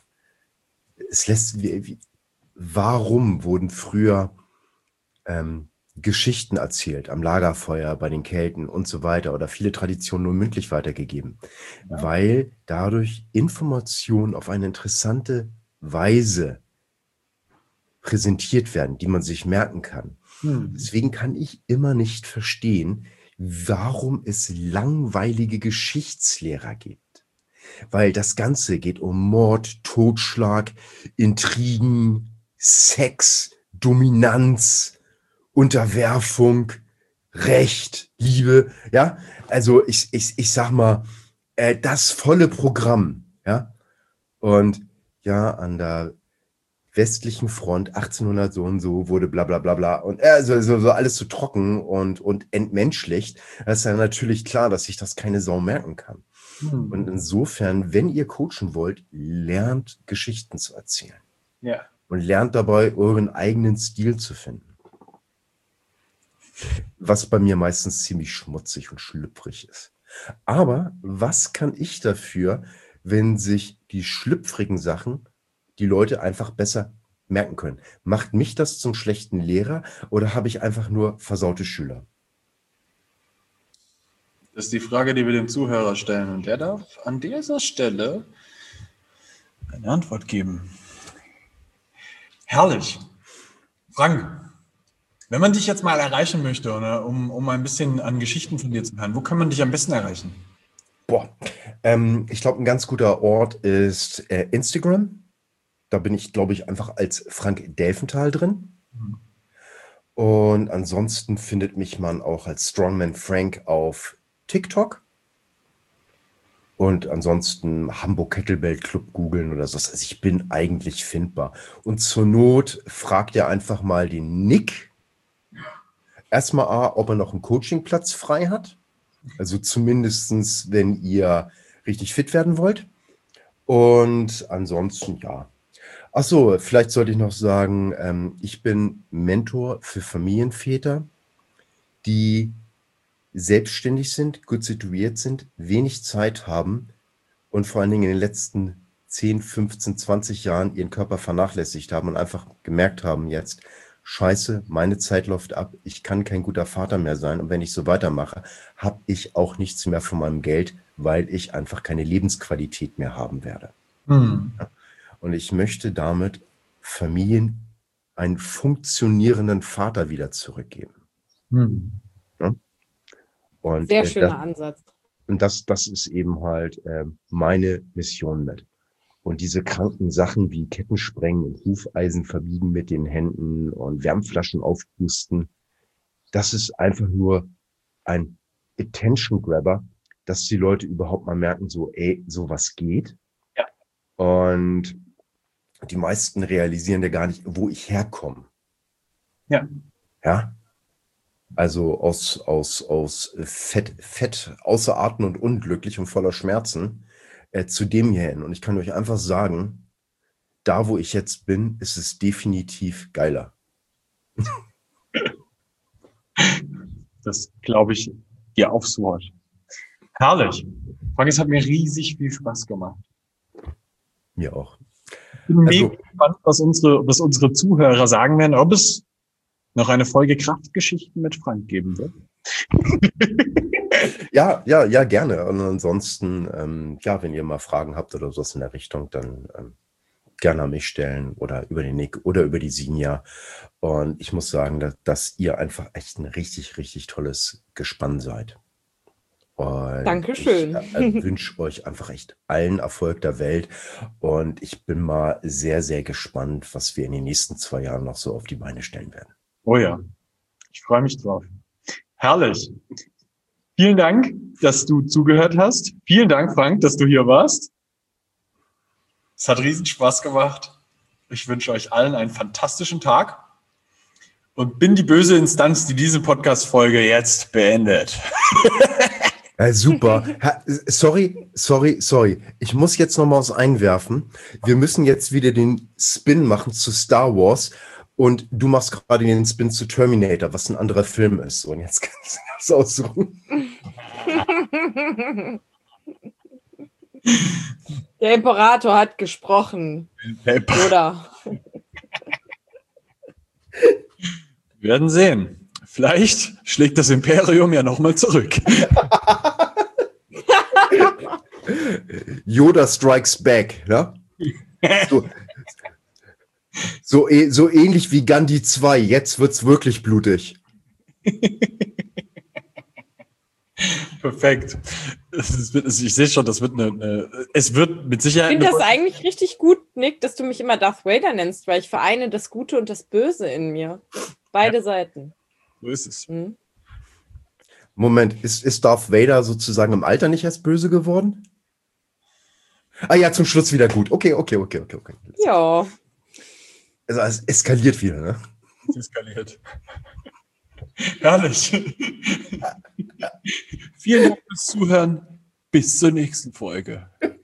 warum wurden früher Geschichten erzählt am Lagerfeuer, bei den Kelten und so weiter oder viele Traditionen nur mündlich weitergegeben, weil dadurch Informationen auf eine interessante Weise präsentiert werden, die man sich merken kann. Deswegen kann ich immer nicht verstehen, warum es langweilige Geschichtslehrer gibt. Weil das Ganze geht um Mord, Totschlag, Intrigen, Sex, Dominanz, Unterwerfung, Recht, Liebe, ja, also ich sag mal, das volle Programm, ja, und ja, an der westlichen Front 1800 so und so wurde bla bla bla bla und so alles so trocken und entmenschlicht. Da ist ja natürlich klar, dass sich das keine Sau merken kann. Und insofern, wenn ihr coachen wollt, lernt Geschichten zu erzählen. Ja. Und lernt dabei, euren eigenen Stil zu finden. Was bei mir meistens ziemlich schmutzig und schlüpfrig ist. Aber was kann ich dafür, wenn sich die schlüpfrigen Sachen die Leute einfach besser merken können? Macht mich das zum schlechten Lehrer oder habe ich einfach nur versaute Schüler? Das ist die Frage, die wir dem Zuhörer stellen. Und der darf an dieser Stelle eine Antwort geben. Herrlich. Frank, wenn man dich jetzt mal erreichen möchte, oder, um ein bisschen an Geschichten von dir zu hören, wo kann man dich am besten erreichen? Ich glaube, ein ganz guter Ort ist Instagram. Da bin ich, glaube ich, einfach als Frank Delfenthal drin. Und ansonsten findet mich man auch als Strongman Frank auf TikTok. Und ansonsten Hamburg Kettlebell Club googeln oder so. Also ich bin eigentlich findbar. Und zur Not fragt ihr einfach mal den Nick. Erstmal ob er noch einen Coachingplatz frei hat. Also zumindest, wenn ihr richtig fit werden wollt. Und ansonsten, ja. Achso, vielleicht sollte ich noch sagen, ich bin Mentor für Familienväter, die selbstständig sind, gut situiert sind, wenig Zeit haben und vor allen Dingen in den letzten 10, 15, 20 Jahren ihren Körper vernachlässigt haben und einfach gemerkt haben jetzt, Scheiße, meine Zeit läuft ab, ich kann kein guter Vater mehr sein und wenn ich so weitermache, habe ich auch nichts mehr von meinem Geld, weil ich einfach keine Lebensqualität mehr haben werde. Und ich möchte damit Familien einen funktionierenden Vater wieder zurückgeben. Ja? Und, sehr schöner Ansatz. Und das ist eben halt meine Mission mit. Und diese kranken Sachen wie Kettensprengen und Hufeisen verbiegen mit den Händen und Wärmflaschen aufpusten, das ist einfach nur ein Attention Grabber, dass die Leute überhaupt mal merken, so, ey, sowas geht. Ja. Und die meisten realisieren ja gar nicht, wo ich herkomme. Ja. Ja. Also aus Fett außer Atem und unglücklich und voller Schmerzen zu dem hier hin. Und ich kann euch einfach sagen, da wo ich jetzt bin, ist es definitiv geiler. Das glaube ich dir aufs Wort. Herrlich. Frank, es hat mir riesig viel Spaß gemacht. Mir auch. Ich bin mega gespannt, was unsere Zuhörer sagen werden, ob es noch eine Folge Kraftgeschichten mit Frank geben wird. Ja, gerne. Und ansonsten, wenn ihr mal Fragen habt oder sowas in der Richtung, dann gerne an mich stellen oder über den Nick oder über die Sinja. Und ich muss sagen, dass ihr einfach echt ein richtig, richtig tolles Gespann seid. Und Dankeschön. Ich wünsche euch einfach echt allen Erfolg der Welt. Und ich bin mal sehr, sehr gespannt, was wir in den nächsten 2 Jahren noch so auf die Beine stellen werden. Oh ja, ich freue mich drauf. Herrlich. Vielen Dank, dass du zugehört hast. Vielen Dank, Frank, dass du hier warst. Es hat riesen Spaß gemacht. Ich wünsche euch allen einen fantastischen Tag und bin die böse Instanz, die diese Podcast-Folge jetzt beendet. Super. Sorry. Ich muss jetzt noch mal was einwerfen. Wir müssen jetzt wieder den Spin machen zu Star Wars und du machst gerade den Spin zu Terminator, was ein anderer Film ist. Und jetzt kannst du das aussuchen. Der Imperator hat gesprochen. Oder? Wir werden sehen. Vielleicht schlägt das Imperium ja nochmal zurück. Yoda strikes back, ne? So ähnlich wie Gandhi 2. Jetzt wird's wirklich blutig. Perfekt. Ich sehe schon, das wird es wird mit Sicherheit. Ich finde das eigentlich richtig gut, Nick, dass du mich immer Darth Vader nennst, weil ich vereine das Gute und das Böse in mir. Beide Seiten. So ist es. Moment, ist Darth Vader sozusagen im Alter nicht erst böse geworden? Ah ja, zum Schluss wieder gut. Okay. Ja. Also es eskaliert wieder, ne? Es eskaliert. Herrlich. Vielen Dank fürs Zuhören. Bis zur nächsten Folge.